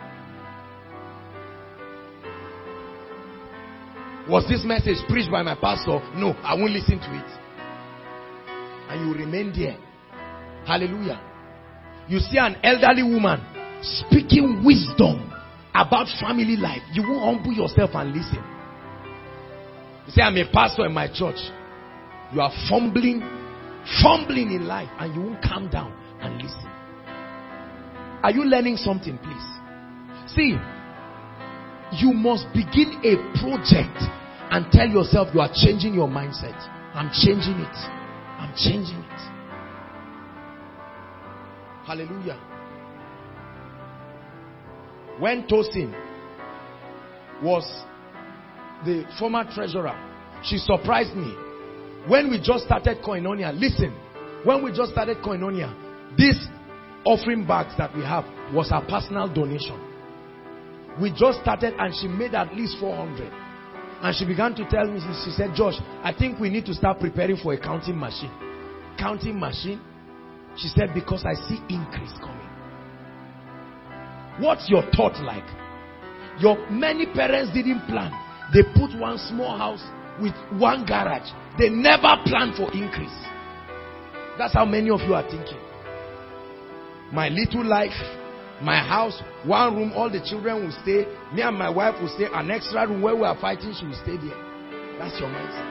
Was this message preached by my pastor? No, I won't listen to it. And you remain there. Hallelujah. You see an elderly woman speaking wisdom about family life. You won't humble yourself and listen. You say, I'm a pastor in my church. You are fumbling in life, and you won't calm down and listen. Are you learning something, please? See, you must begin a project and tell yourself you are changing your mindset. I'm changing it. I'm changing it. Hallelujah. When Tosin was the former treasurer, she surprised me. When we just started Koinonia, listen, when we just started Koinonia, this offering bags that we have was her personal donation. We just started and she made at least 400. And she began to tell me, she said, Josh, I think we need to start preparing for a counting machine. Counting machine? She said, because I see increase coming. What's your thought like? Many parents didn't plan. They put one small house with one garage. They never planned for increase. That's how many of you are thinking. My little life, my house, one room, all the children will stay. Me and my wife will stay. An extra room where we are fighting, she will stay there. That's your mindset.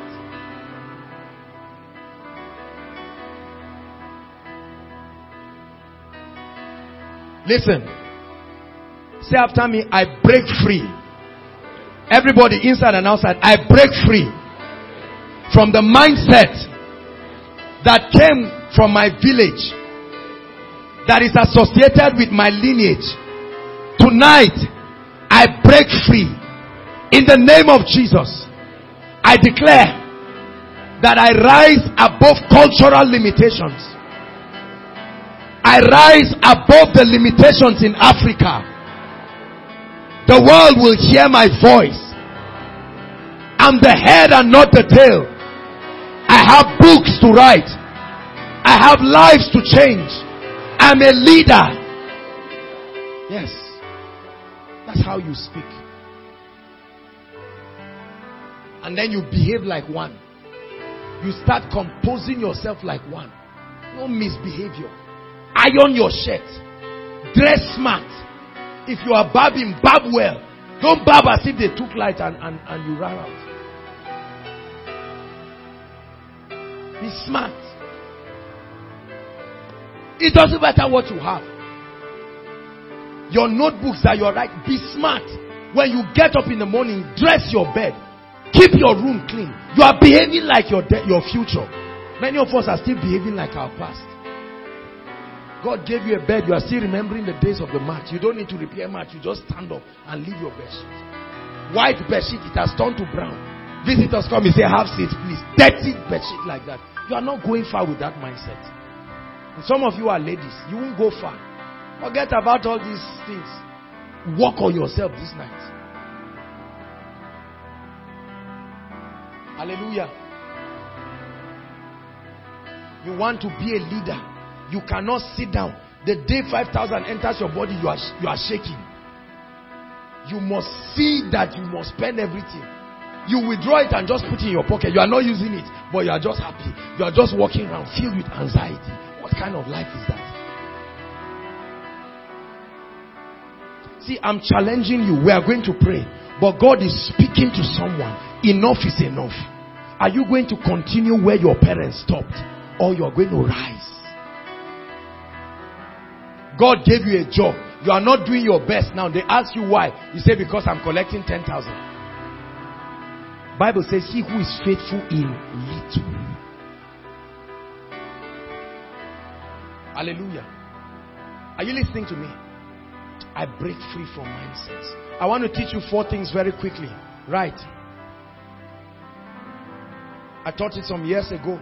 Listen. Say after me, I break free. Everybody inside and outside, I break free from the mindset that came from my village, that is associated with my lineage. Tonight, I break free. In the name of Jesus, I declare that I rise above cultural limitations. I rise above the limitations in Africa. The world will hear my voice. I'm the head and not the tail. I have books to write. I have lives to change. I'm a leader. Yes. That's how you speak. And then you behave like one. You start composing yourself like one. No misbehavior. Iron your shirt. Dress smart. If you are babbing, bab well. Don't bab as if they took light and you ran out. Be smart. It doesn't matter what you have. Your notebooks that you write, be smart. When you get up in the morning, dress your bed. Keep your room clean. You are behaving like your future. Many of us are still behaving like our past. God gave you a bed. You are still remembering the days of the mat. You don't need to repair mat. You just stand up and leave your bed sheet. White bed sheet, it has turned to brown. Visitors come and say, have seats please. Dirty bed sheet like that. You are not going far with that mindset. And some of you are ladies. You won't go far. Forget about all these things. Work on yourself this night. Hallelujah. You want to be a leader. You cannot sit down. The day 5,000 enters your body, you are shaking. You must see that you must spend everything. You withdraw it and just put it in your pocket. You are not using it, but you are just happy. You are just walking around filled with anxiety. What kind of life is that? See, I'm challenging you. We are going to pray. But God is speaking to someone. Enough is enough. Are you going to continue where your parents stopped? Or you are going to rise? God gave you a job. You are not doing your best now. They ask you why. You say, because I'm collecting 10,000. Bible says, he who is faithful in little. Hallelujah. Are you listening to me? I break free from mindsets. I want to teach you 4 things very quickly. Right. I taught it some years ago.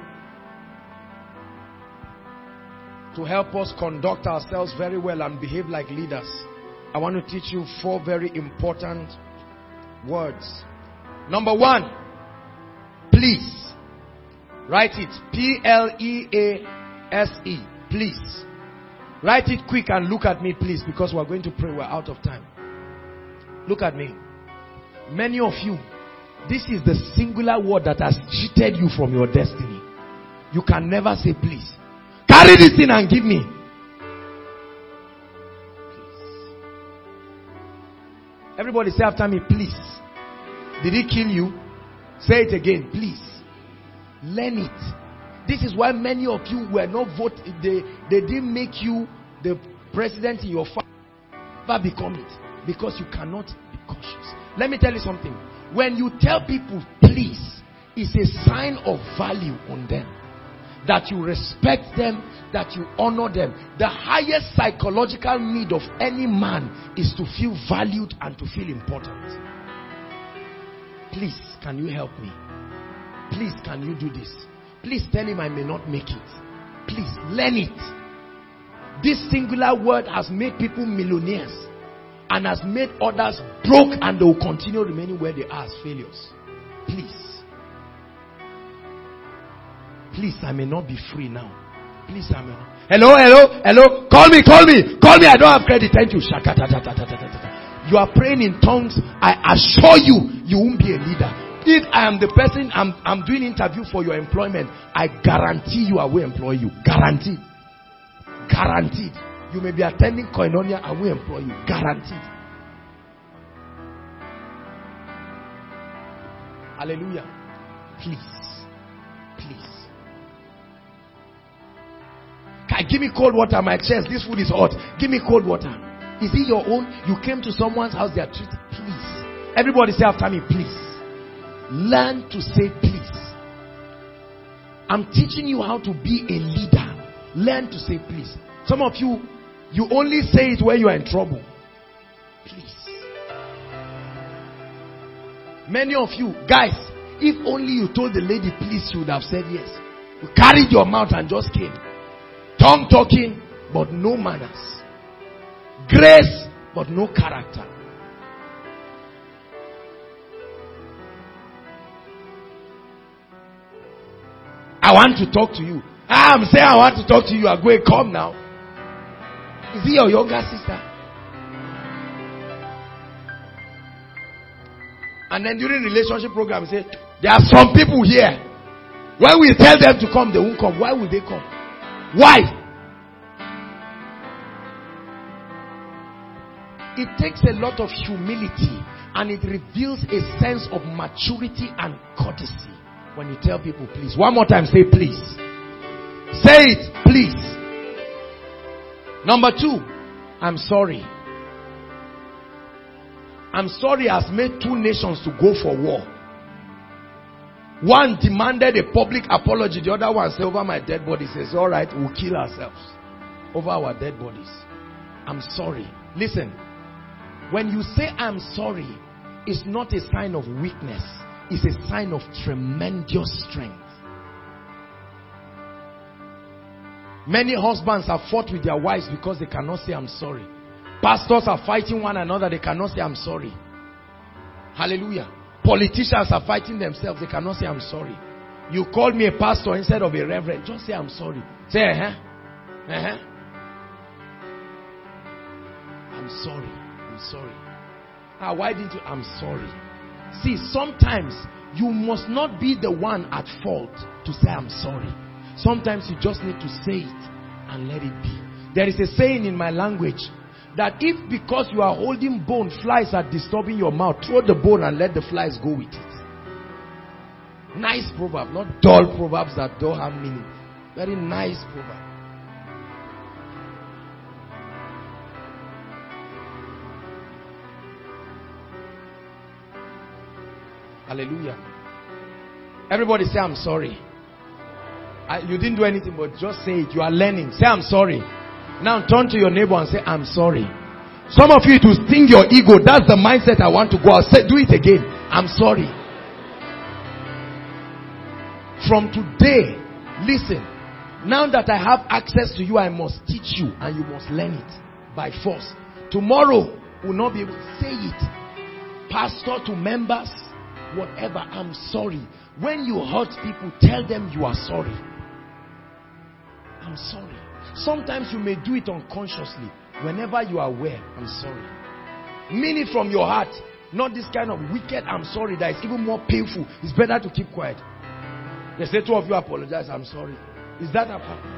To help us conduct ourselves very well and behave like leaders. I want to teach you 4 very important words. Number 1, please. Write it. P-L-E-A-S-E. Please. Write it quick and look at me, please, because we're going to pray. We're out of time. Look at me. Many of you, this is the singular word that has cheated you from your destiny. You can never say please. Carry this thing and give me. Please. Everybody say after me, please. Did he kill you? Say it again, please. Learn it. This is why many of you were not voted. They didn't make you the president in your family. Never become it. Because you cannot be cautious. Let me tell you something. When you tell people please, it's a sign of value on them. That you respect them, that you honor them. The highest psychological need of any man is to feel valued and to feel important. Please, can you help me? Please, can you do this? Please tell him I may not make it. Please, learn it. This singular word has made people millionaires and has made others broke, and they will continue remaining where they are as failures. Please. Please, I may not be free now. Please, I may not. Hello. Call me. I don't have credit. Thank you. You are praying in tongues. I assure you, you won't be a leader. If I am the person, I'm doing interview for your employment, I guarantee you I will employ you. Guaranteed. Guaranteed. You may be attending Koinonia, I will employ you. Guaranteed. Hallelujah. Please. Give me cold water, my chest. This food is hot. Give me cold water. Is it your own? You came to someone's house, they are treated. Please. Everybody say after me, please. Learn to say please. I'm teaching you how to be a leader. Learn to say please. Some of you, you only say it when you are in trouble. Please. Many of you, guys, if only you told the lady please, she would have said yes. You carried your mouth and just came. Tongue talking, but no manners. Grace, but no character. I want to talk to you. I'm saying I want to talk to you. I'm going, come now. Is he your younger sister? And then during the relationship program, he said, there are some people here. When we tell them to come, they won't come. Why would they come? Why? It takes a lot of humility, and it reveals a sense of maturity and courtesy when you tell people please. One more time, say please. Say it, please. Number 2, I'm sorry. I'm sorry has made 2 nations to go for war. One demanded a public apology. The other one said, over my dead body. Says, all right, we'll kill ourselves over our dead bodies. I'm sorry. Listen, when you say I'm sorry, it's not a sign of weakness. It's a sign of tremendous strength. Many husbands have fought with their wives because they cannot say I'm sorry. Pastors are fighting one another. They cannot say I'm sorry. Hallelujah. Politicians are fighting themselves. They cannot say I'm sorry. You called me a pastor instead of a reverend. Just say I'm sorry. Say I'm sorry. I'm sorry. Why didn't you? I'm sorry. See, sometimes you must not be the one at fault to say I'm sorry. Sometimes you just need to say it and let it be. There is a saying in my language that if because you are holding bone, flies are disturbing your mouth, throw the bone and let the flies go with it. Nice proverb, not dull proverbs that don't have meaning. Very nice proverb. Hallelujah. Everybody say I'm sorry. You didn't do anything but just say it. You are learning. Say I'm sorry. Now turn to your neighbor and say I'm sorry. Some of you, it will sting your ego. That's the mindset I want to go. I'll say, do it again. I'm sorry. From today, listen. Now that I have access to you, I must teach you and you must learn it by force. Tomorrow, will not be able to say it. Pastor to members, whatever, I'm sorry. When you hurt people, tell them you are sorry. I'm sorry. Sometimes you may do it unconsciously. Whenever you are aware, I'm sorry. Mean it from your heart. Not this kind of wicked I'm sorry that is even more painful. It's better to keep quiet. They say two of you apologize, I'm sorry. Is that a problem?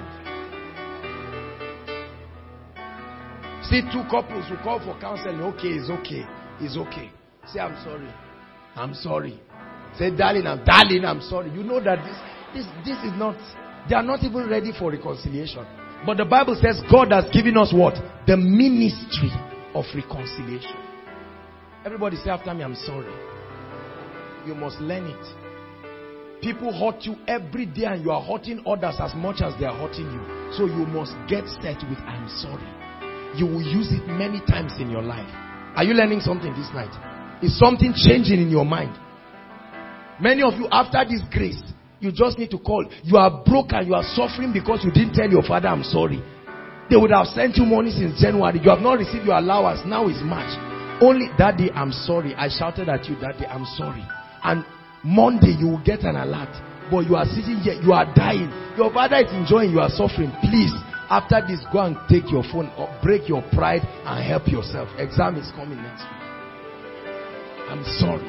See two couples who call for counseling. Okay, it's okay. It's okay. Say I'm sorry. I'm sorry. Say darling, I'm sorry. You know that this is not, they are not even ready for reconciliation. But the Bible says God has given us what? The ministry of reconciliation. Everybody say after me, I'm sorry. You must learn it. People hurt you every day and you are hurting others as much as they are hurting you. So you must get set with I'm sorry. You will use it many times in your life. Are you learning something this night? Is something changing in your mind? Many of you, after this grace, you just need to call. You are broken, you are suffering because you didn't tell your father I'm sorry. They would have sent you money since January. You have not received your allowance. Now it's March. Only that day, I'm sorry. I shouted at you that day, I'm sorry. And Monday, you will get an alert. But you are sitting here, you are dying. Your father is enjoying, you are suffering. Please, after this, go and take your phone or break your pride and help yourself. Exam is coming next week. I'm sorry.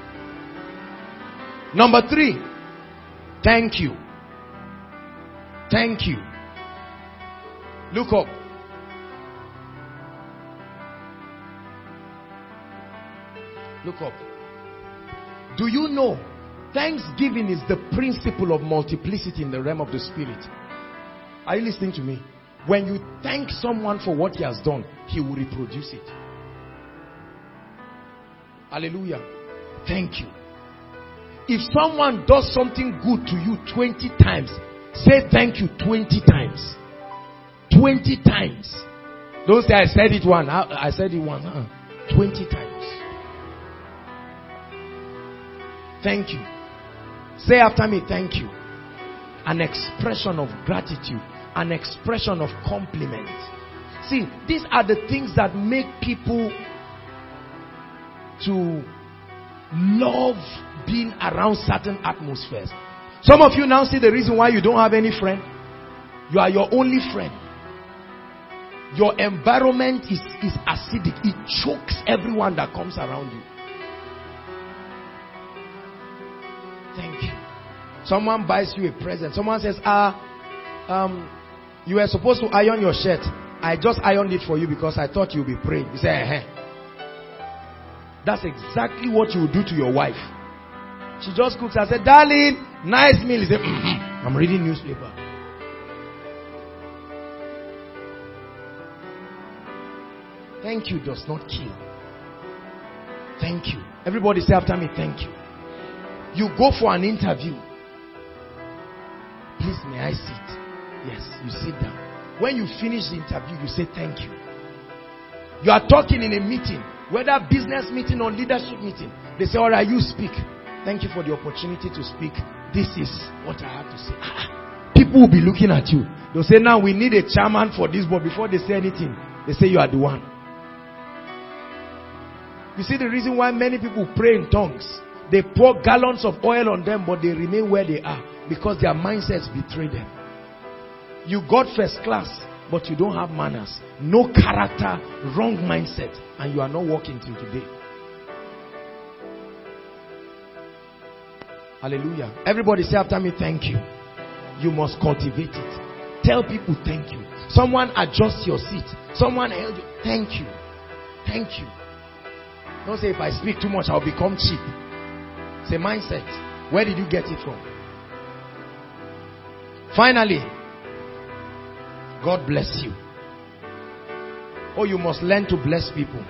Number 3, thank you. Thank you. Look up. Look up. Do you know thanksgiving is the principle of multiplicity in the realm of the spirit? Are you listening to me? When you thank someone for what he has done, he will reproduce it. Hallelujah. Thank you. If someone does something good to you 20 times, say thank you 20 times. 20 times. Don't say I said it once. I said it once. 20 times. Thank you. Say after me, thank you. An expression of gratitude. An expression of compliment. See, these are the things that make people to love being around certain atmospheres. Some of you now see the reason why you don't have any friend. You are your only friend. Your environment is acidic. It chokes everyone that comes around you. Thank you. Someone buys you a present. Someone says, you were supposed to iron your shirt. I just ironed it for you because I thought you'd be praying. You say, That's exactly what you would do to your wife. She just cooks and said, darling, nice meal. He said, I'm reading newspaper. Thank you does not kill. Thank you. Everybody say after me, thank you. You go for an interview. Please, may I sit? Yes, you sit down. When you finish the interview, you say thank you. You are talking in a meeting, whether business meeting or leadership meeting. They say, all right, you speak. Thank you for the opportunity to speak. This is what I have to say. People will be looking at you. They'll say, now we need a chairman for this, but before they say anything, they say you are the one. You see the reason why many people pray in tongues. They pour gallons of oil on them, but they remain where they are because their mindsets betray them. You got first class, but you don't have manners, no character, wrong mindset, and you are not working till today. Hallelujah. Everybody say after me, thank you. You must cultivate it. Tell people thank you. Someone adjust your seat. Someone held you. Thank you. Thank you. Don't say if I speak too much, I'll become cheap. It's a mindset. Where did you get it from? Finally, God bless you. Oh, you must learn to bless people.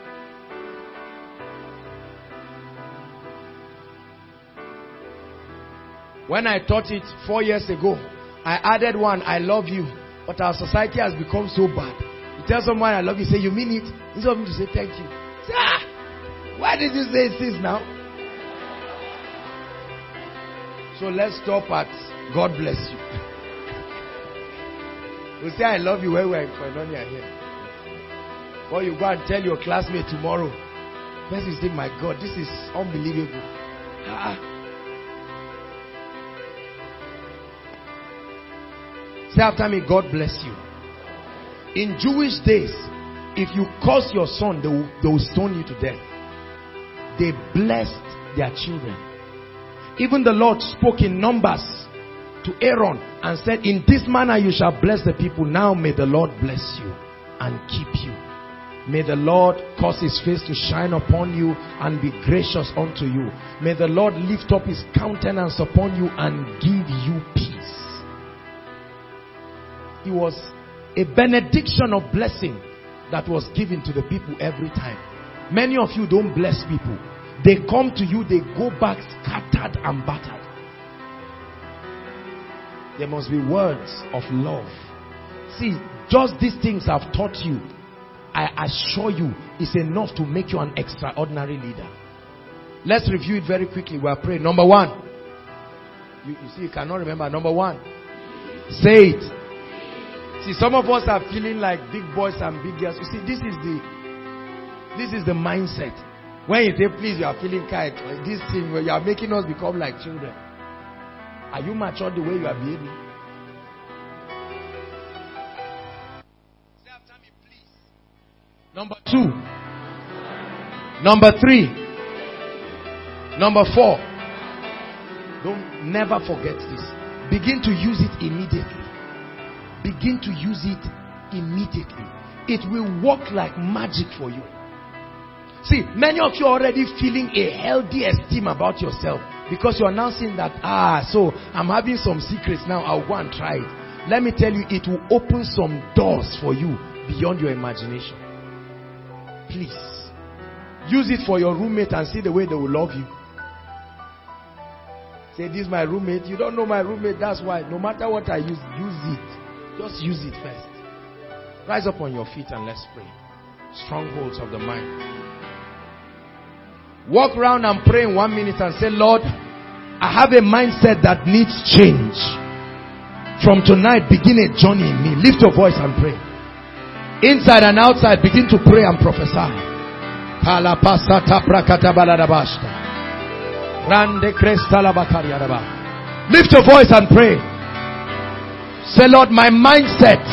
When I taught it 4 years ago, I added one, I love you. But our society has become so bad. You tell someone I love you, say you mean it. Instead of me to say thank you. Say, why did you say this now? So let's stop at God bless you. We say I love you when we're in Koinonia here. Or you go and tell your classmate tomorrow. First you say, my God, this is unbelievable. Say after me, God bless you. In Jewish days, if you curse your son, they will stone you to death. They blessed their children. Even the Lord spoke in Numbers to Aaron and said, in this manner you shall bless the people. Now may the Lord bless you and keep you. May the Lord cause his face to shine upon you and be gracious unto you. May the Lord lift up his countenance upon you and give you peace. It was a benediction of blessing that was given to the people every time. Many of you don't bless people. They come to you, they go back scattered and battered. There must be words of love. See, just these things I've taught you, I assure you, is enough to make you an extraordinary leader. Let's review it very quickly. We are praying. Number one. You see, you cannot remember. Number one. Say it. See, some of us are feeling like big boys and big girls. You see, this is the mindset. When you say, please, you are feeling kind. This thing where you are making us become like children. Are you mature the way you are behaving? Say after me, please. Number 2. Number 3. Number 4. Never forget this. Begin to use it immediately. Begin to use it immediately. It will work like magic for you. See, many of you are already feeling a healthy esteem about yourself because you are now seeing that, so I'm having some secrets now. I'll go and try it. Let me tell you, it will open some doors for you beyond your imagination. Please, use it for your roommate and see the way they will love you. Say, this is my roommate. You don't know my roommate. That's why. No matter what I use it. Just use it first. Rise up on your feet and let's pray. Strongholds of the mind. Walk around and pray in 1 minute and say, Lord, I have a mindset that needs change. From tonight, begin a journey in me. Lift your voice and pray. Inside and outside, begin to pray and prophesy. Lift your voice and pray. Say, Lord, my mindset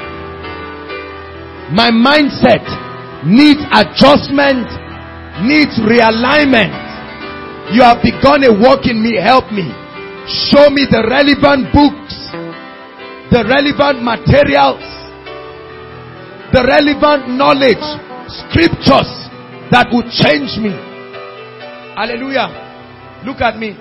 needs adjustment, needs realignment. You have begun a work in me. Help me. Show me the relevant books, the relevant materials, the relevant knowledge, scriptures that will change me. Hallelujah. Look at me.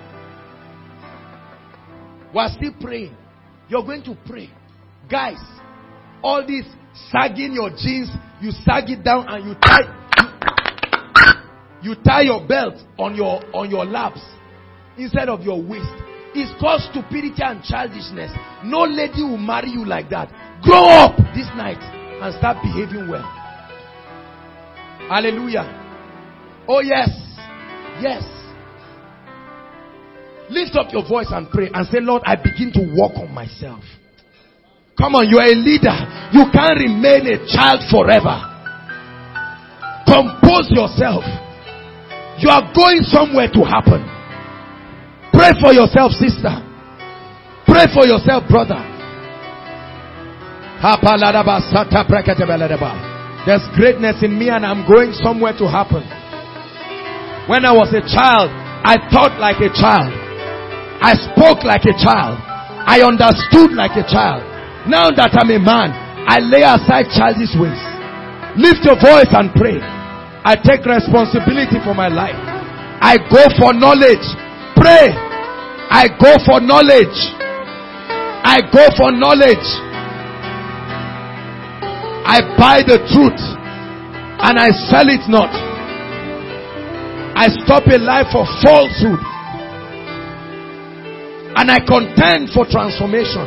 We are still praying. You're going to pray. Guys, all this sagging your jeans, you sag it down and you tie your belt on your laps. instead of your waist. It's called stupidity and childishness. No lady will marry you like that. Grow up this night and start behaving well. Hallelujah. Oh yes. Yes. Lift up your voice and pray and say, Lord, I begin to work on myself. Come on, you are a leader. You can't remain a child forever. Compose yourself. You are going somewhere to happen. Pray for yourself, sister. Pray for yourself, brother. There's greatness in me and I'm going somewhere to happen. When I was a child, I thought like a child. I spoke like a child. I understood like a child. Now that I'm a man, I lay aside childish ways. Lift your voice and pray. I take responsibility for my life. I go for knowledge. Pray. I go for knowledge. I go for knowledge. I buy the truth and I sell it not. I stop a life of falsehood and I contend for transformation.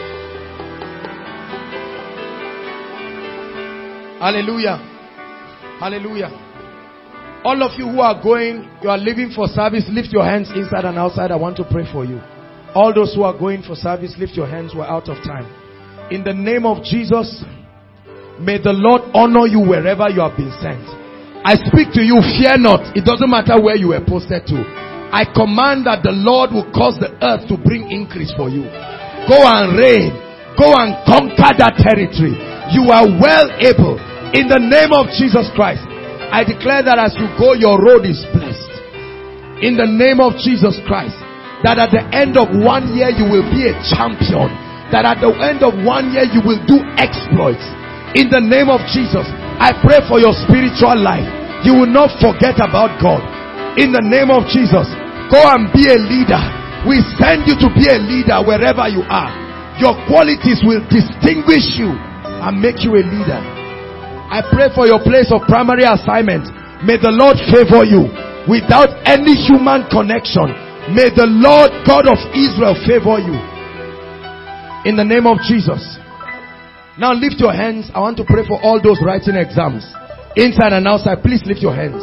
Hallelujah. Hallelujah. All of you who are going, you are leaving for service, lift your hands inside and outside. I want to pray for you. All those who are going for service, lift your hands. We're out of time. In the name of Jesus, may the Lord honor you wherever you have been sent. I speak to you, fear not. It doesn't matter where you were posted to. I command that the Lord will cause the earth to bring increase for you. Go and reign. Go and conquer that territory. You are well able. In the name of Jesus Christ, I declare that as you go, your road is blessed. In the name of Jesus Christ, that at the end of 1 year you will be a champion. That at the end of 1 year you will do exploits. In the name of Jesus, I pray for your spiritual life. You will not forget about God. In the name of Jesus, go and be a leader. We send you to be a leader wherever you are. Your qualities will distinguish you and make you a leader. I pray for your place of primary assignment. May the Lord favor you without any human connection. May the Lord God of Israel favor you. In the name of Jesus. Now lift your hands. I want to pray for all those writing exams. Inside and outside, please lift your hands.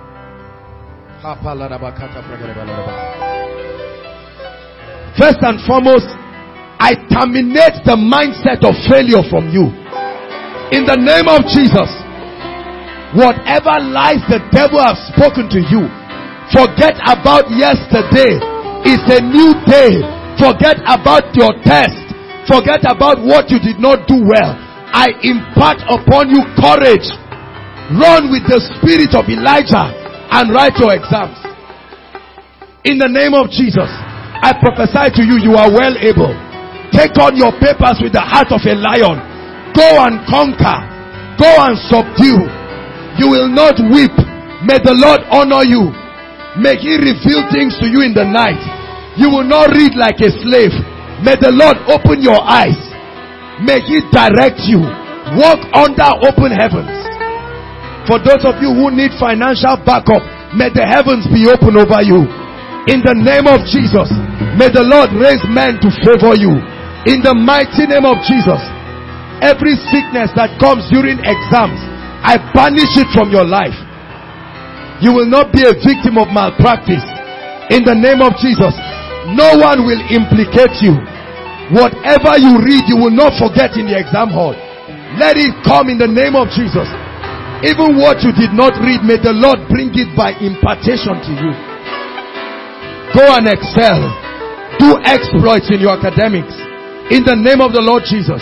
First and foremost, I terminate the mindset of failure from you. In the name of Jesus, whatever lies the devil has spoken to you, forget about yesterday. It's a new day. Forget about your test. Forget about what you did not do well. I impart upon you courage. Run with the spirit of Elijah and write your exams. In the name of Jesus, I prophesy to you, you are well able. Take on your papers with the heart of a lion. Go and conquer. Go and subdue. You will not weep. May the Lord honor you. May He reveal things to you in the night. You will not read like a slave. May the Lord open your eyes. May He direct you. Walk under open heavens. For those of you who need financial backup, may the heavens be open over you. In the name of Jesus, may the Lord raise men to favor you. In the mighty name of Jesus, every sickness that comes during exams, I banish it from your life. You will not be a victim of malpractice. In the name of Jesus, no one will implicate you. Whatever you read, you will not forget in the exam hall. Let it come in the name of Jesus. Even what you did not read, may the Lord bring it by impartation to you. Go and excel. Do exploits in your academics. In the name of the Lord Jesus.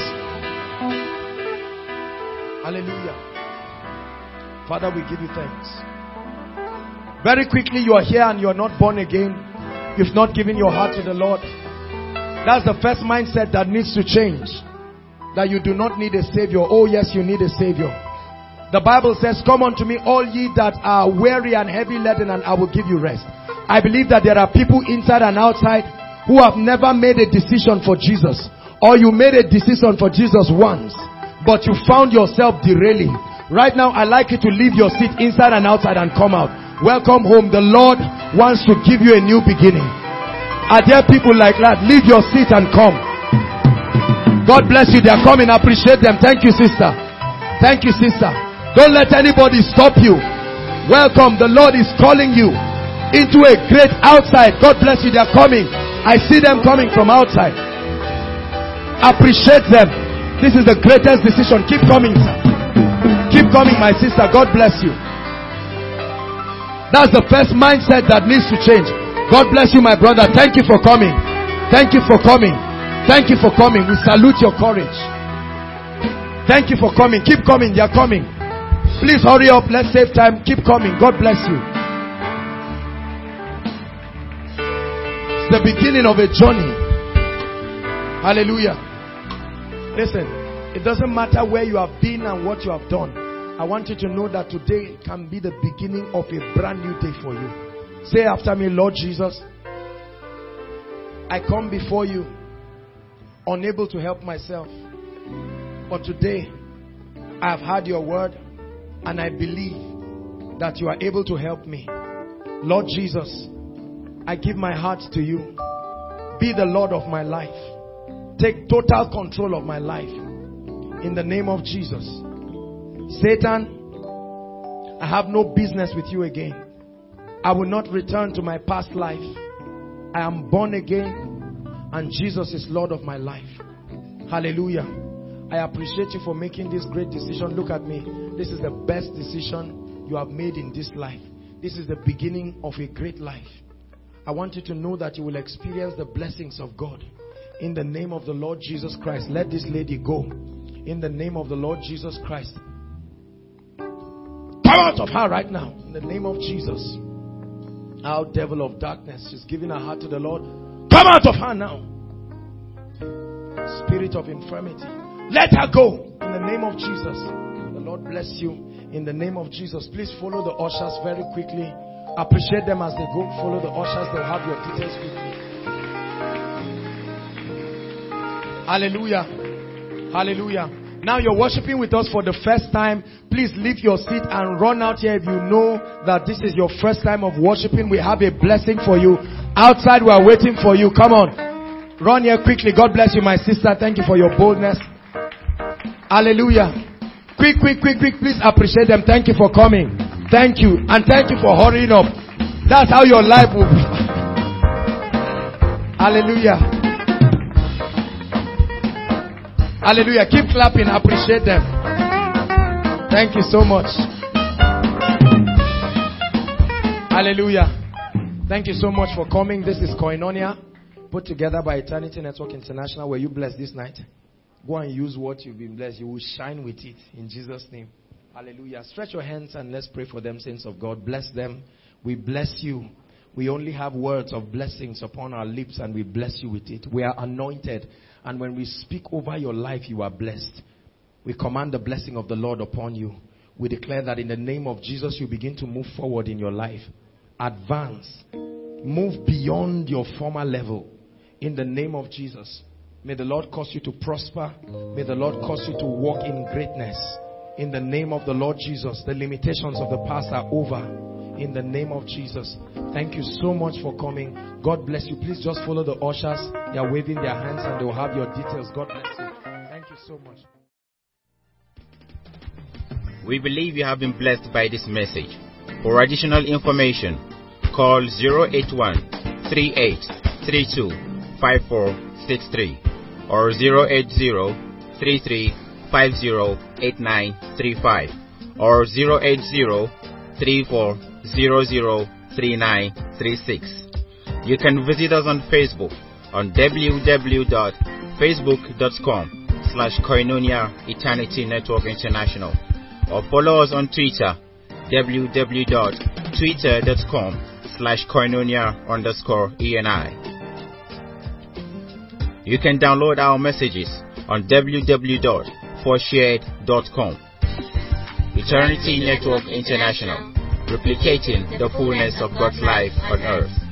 Hallelujah. Father, we give you thanks. Very quickly, you are here and you are not born again. You've not given your heart to the Lord. That's the first mindset that needs to change. That you do not need a savior. Oh yes, you need a savior. The Bible says, come unto me all ye that are weary and heavy laden, and I will give you rest. I believe that there are people inside and outside who have never made a decision for Jesus. Or you made a decision for Jesus once, but you found yourself derailing. Right now, I'd like you to leave your seat inside and outside and come out. Welcome home. The Lord wants to give you a new beginning. Are there people like that? Leave your seat and come. God bless you. They are coming. Appreciate them. Thank you, sister. Thank you, sister. Don't let anybody stop you. Welcome. The Lord is calling you into a great outside. God bless you. They are coming. I see them coming from outside. Appreciate them. This is the greatest decision. Keep coming, sir. Keep coming, my sister. God bless you. That's the first mindset that needs to change. God bless you, my brother. Thank you for coming. Thank you for coming. Thank you for coming. We salute your courage. Thank you for coming. Keep coming. They are coming. Please hurry up. Let's save time. Keep coming. God bless you. It's the beginning of a journey. Hallelujah. Listen, it doesn't matter where you have been and what you have done. I want you to know that today can be the beginning of a brand new day for you. Say after me, Lord Jesus, I come before you unable to help myself. But today, I have heard your word and I believe that you are able to help me. Lord Jesus, I give my heart to you. Be the Lord of my life. Take total control of my life. In the name of Jesus. Satan, I have no business with you again. I will not return to my past life. I am born again and Jesus is Lord of my life. Hallelujah. I appreciate you for making this great decision. Look at me. This is the best decision you have made in this life. This is the beginning of a great life. I want you to know that you will experience the blessings of God. In the name of the Lord Jesus Christ, let this lady go. In the name of the Lord Jesus Christ. Come out of her right now. In the name of Jesus. Our devil of darkness, she's giving her heart to the Lord. Come out of her now. Spirit of infirmity, let her go. In the name of Jesus. The Lord bless you. In the name of Jesus. Please follow the ushers very quickly. Appreciate them as they go. Follow the ushers. They'll have your details with you. Hallelujah. Hallelujah. Now you're worshiping with us for the first time. Please leave your seat and run out here if you know that this is your first time of worshiping. We have a blessing for you. Outside we are waiting for you. Come on. Run here quickly. God bless you, my sister. Thank you for your boldness. Hallelujah. Quick. Please appreciate them. Thank you for coming. Thank you. And thank you for hurrying up. That's how your life will be. Hallelujah. Hallelujah. Keep clapping. Appreciate them. Thank you so much. Hallelujah. Thank you so much for coming. This is Koinonia, put together by Eternity Network International. Were you blessed this night? Go and use what you've been blessed. You will shine with it in Jesus' name. Hallelujah. Stretch your hands and let's pray for them, saints of God. Bless them. We bless you. We only have words of blessings upon our lips and we bless you with it. We are anointed. And when we speak over your life, you are blessed. We command the blessing of the Lord upon you. We declare that in the name of Jesus, you begin to move forward in your life. Advance. Move beyond your former level. In the name of Jesus. May the Lord cause you to prosper. May the Lord cause you to walk in greatness. In the name of the Lord Jesus. The limitations of the past are over. In the name of Jesus. Thank you so much for coming. God bless you. Please just follow the ushers. They are waving their hands and they will have your details. God bless you. Thank you so much. We believe you have been blessed by this message. For additional information, call 081-3832-5463 or 080-3350-8935 or 080-3400-3936. You can visit us on Facebook on www.facebook.com/Koinonia Eternity Network International or follow us on Twitter www.twitter.com/Koinonia_ENI. You can download our messages on www.forshared.com. Eternity Network International, replicating the fullness of God's life on earth.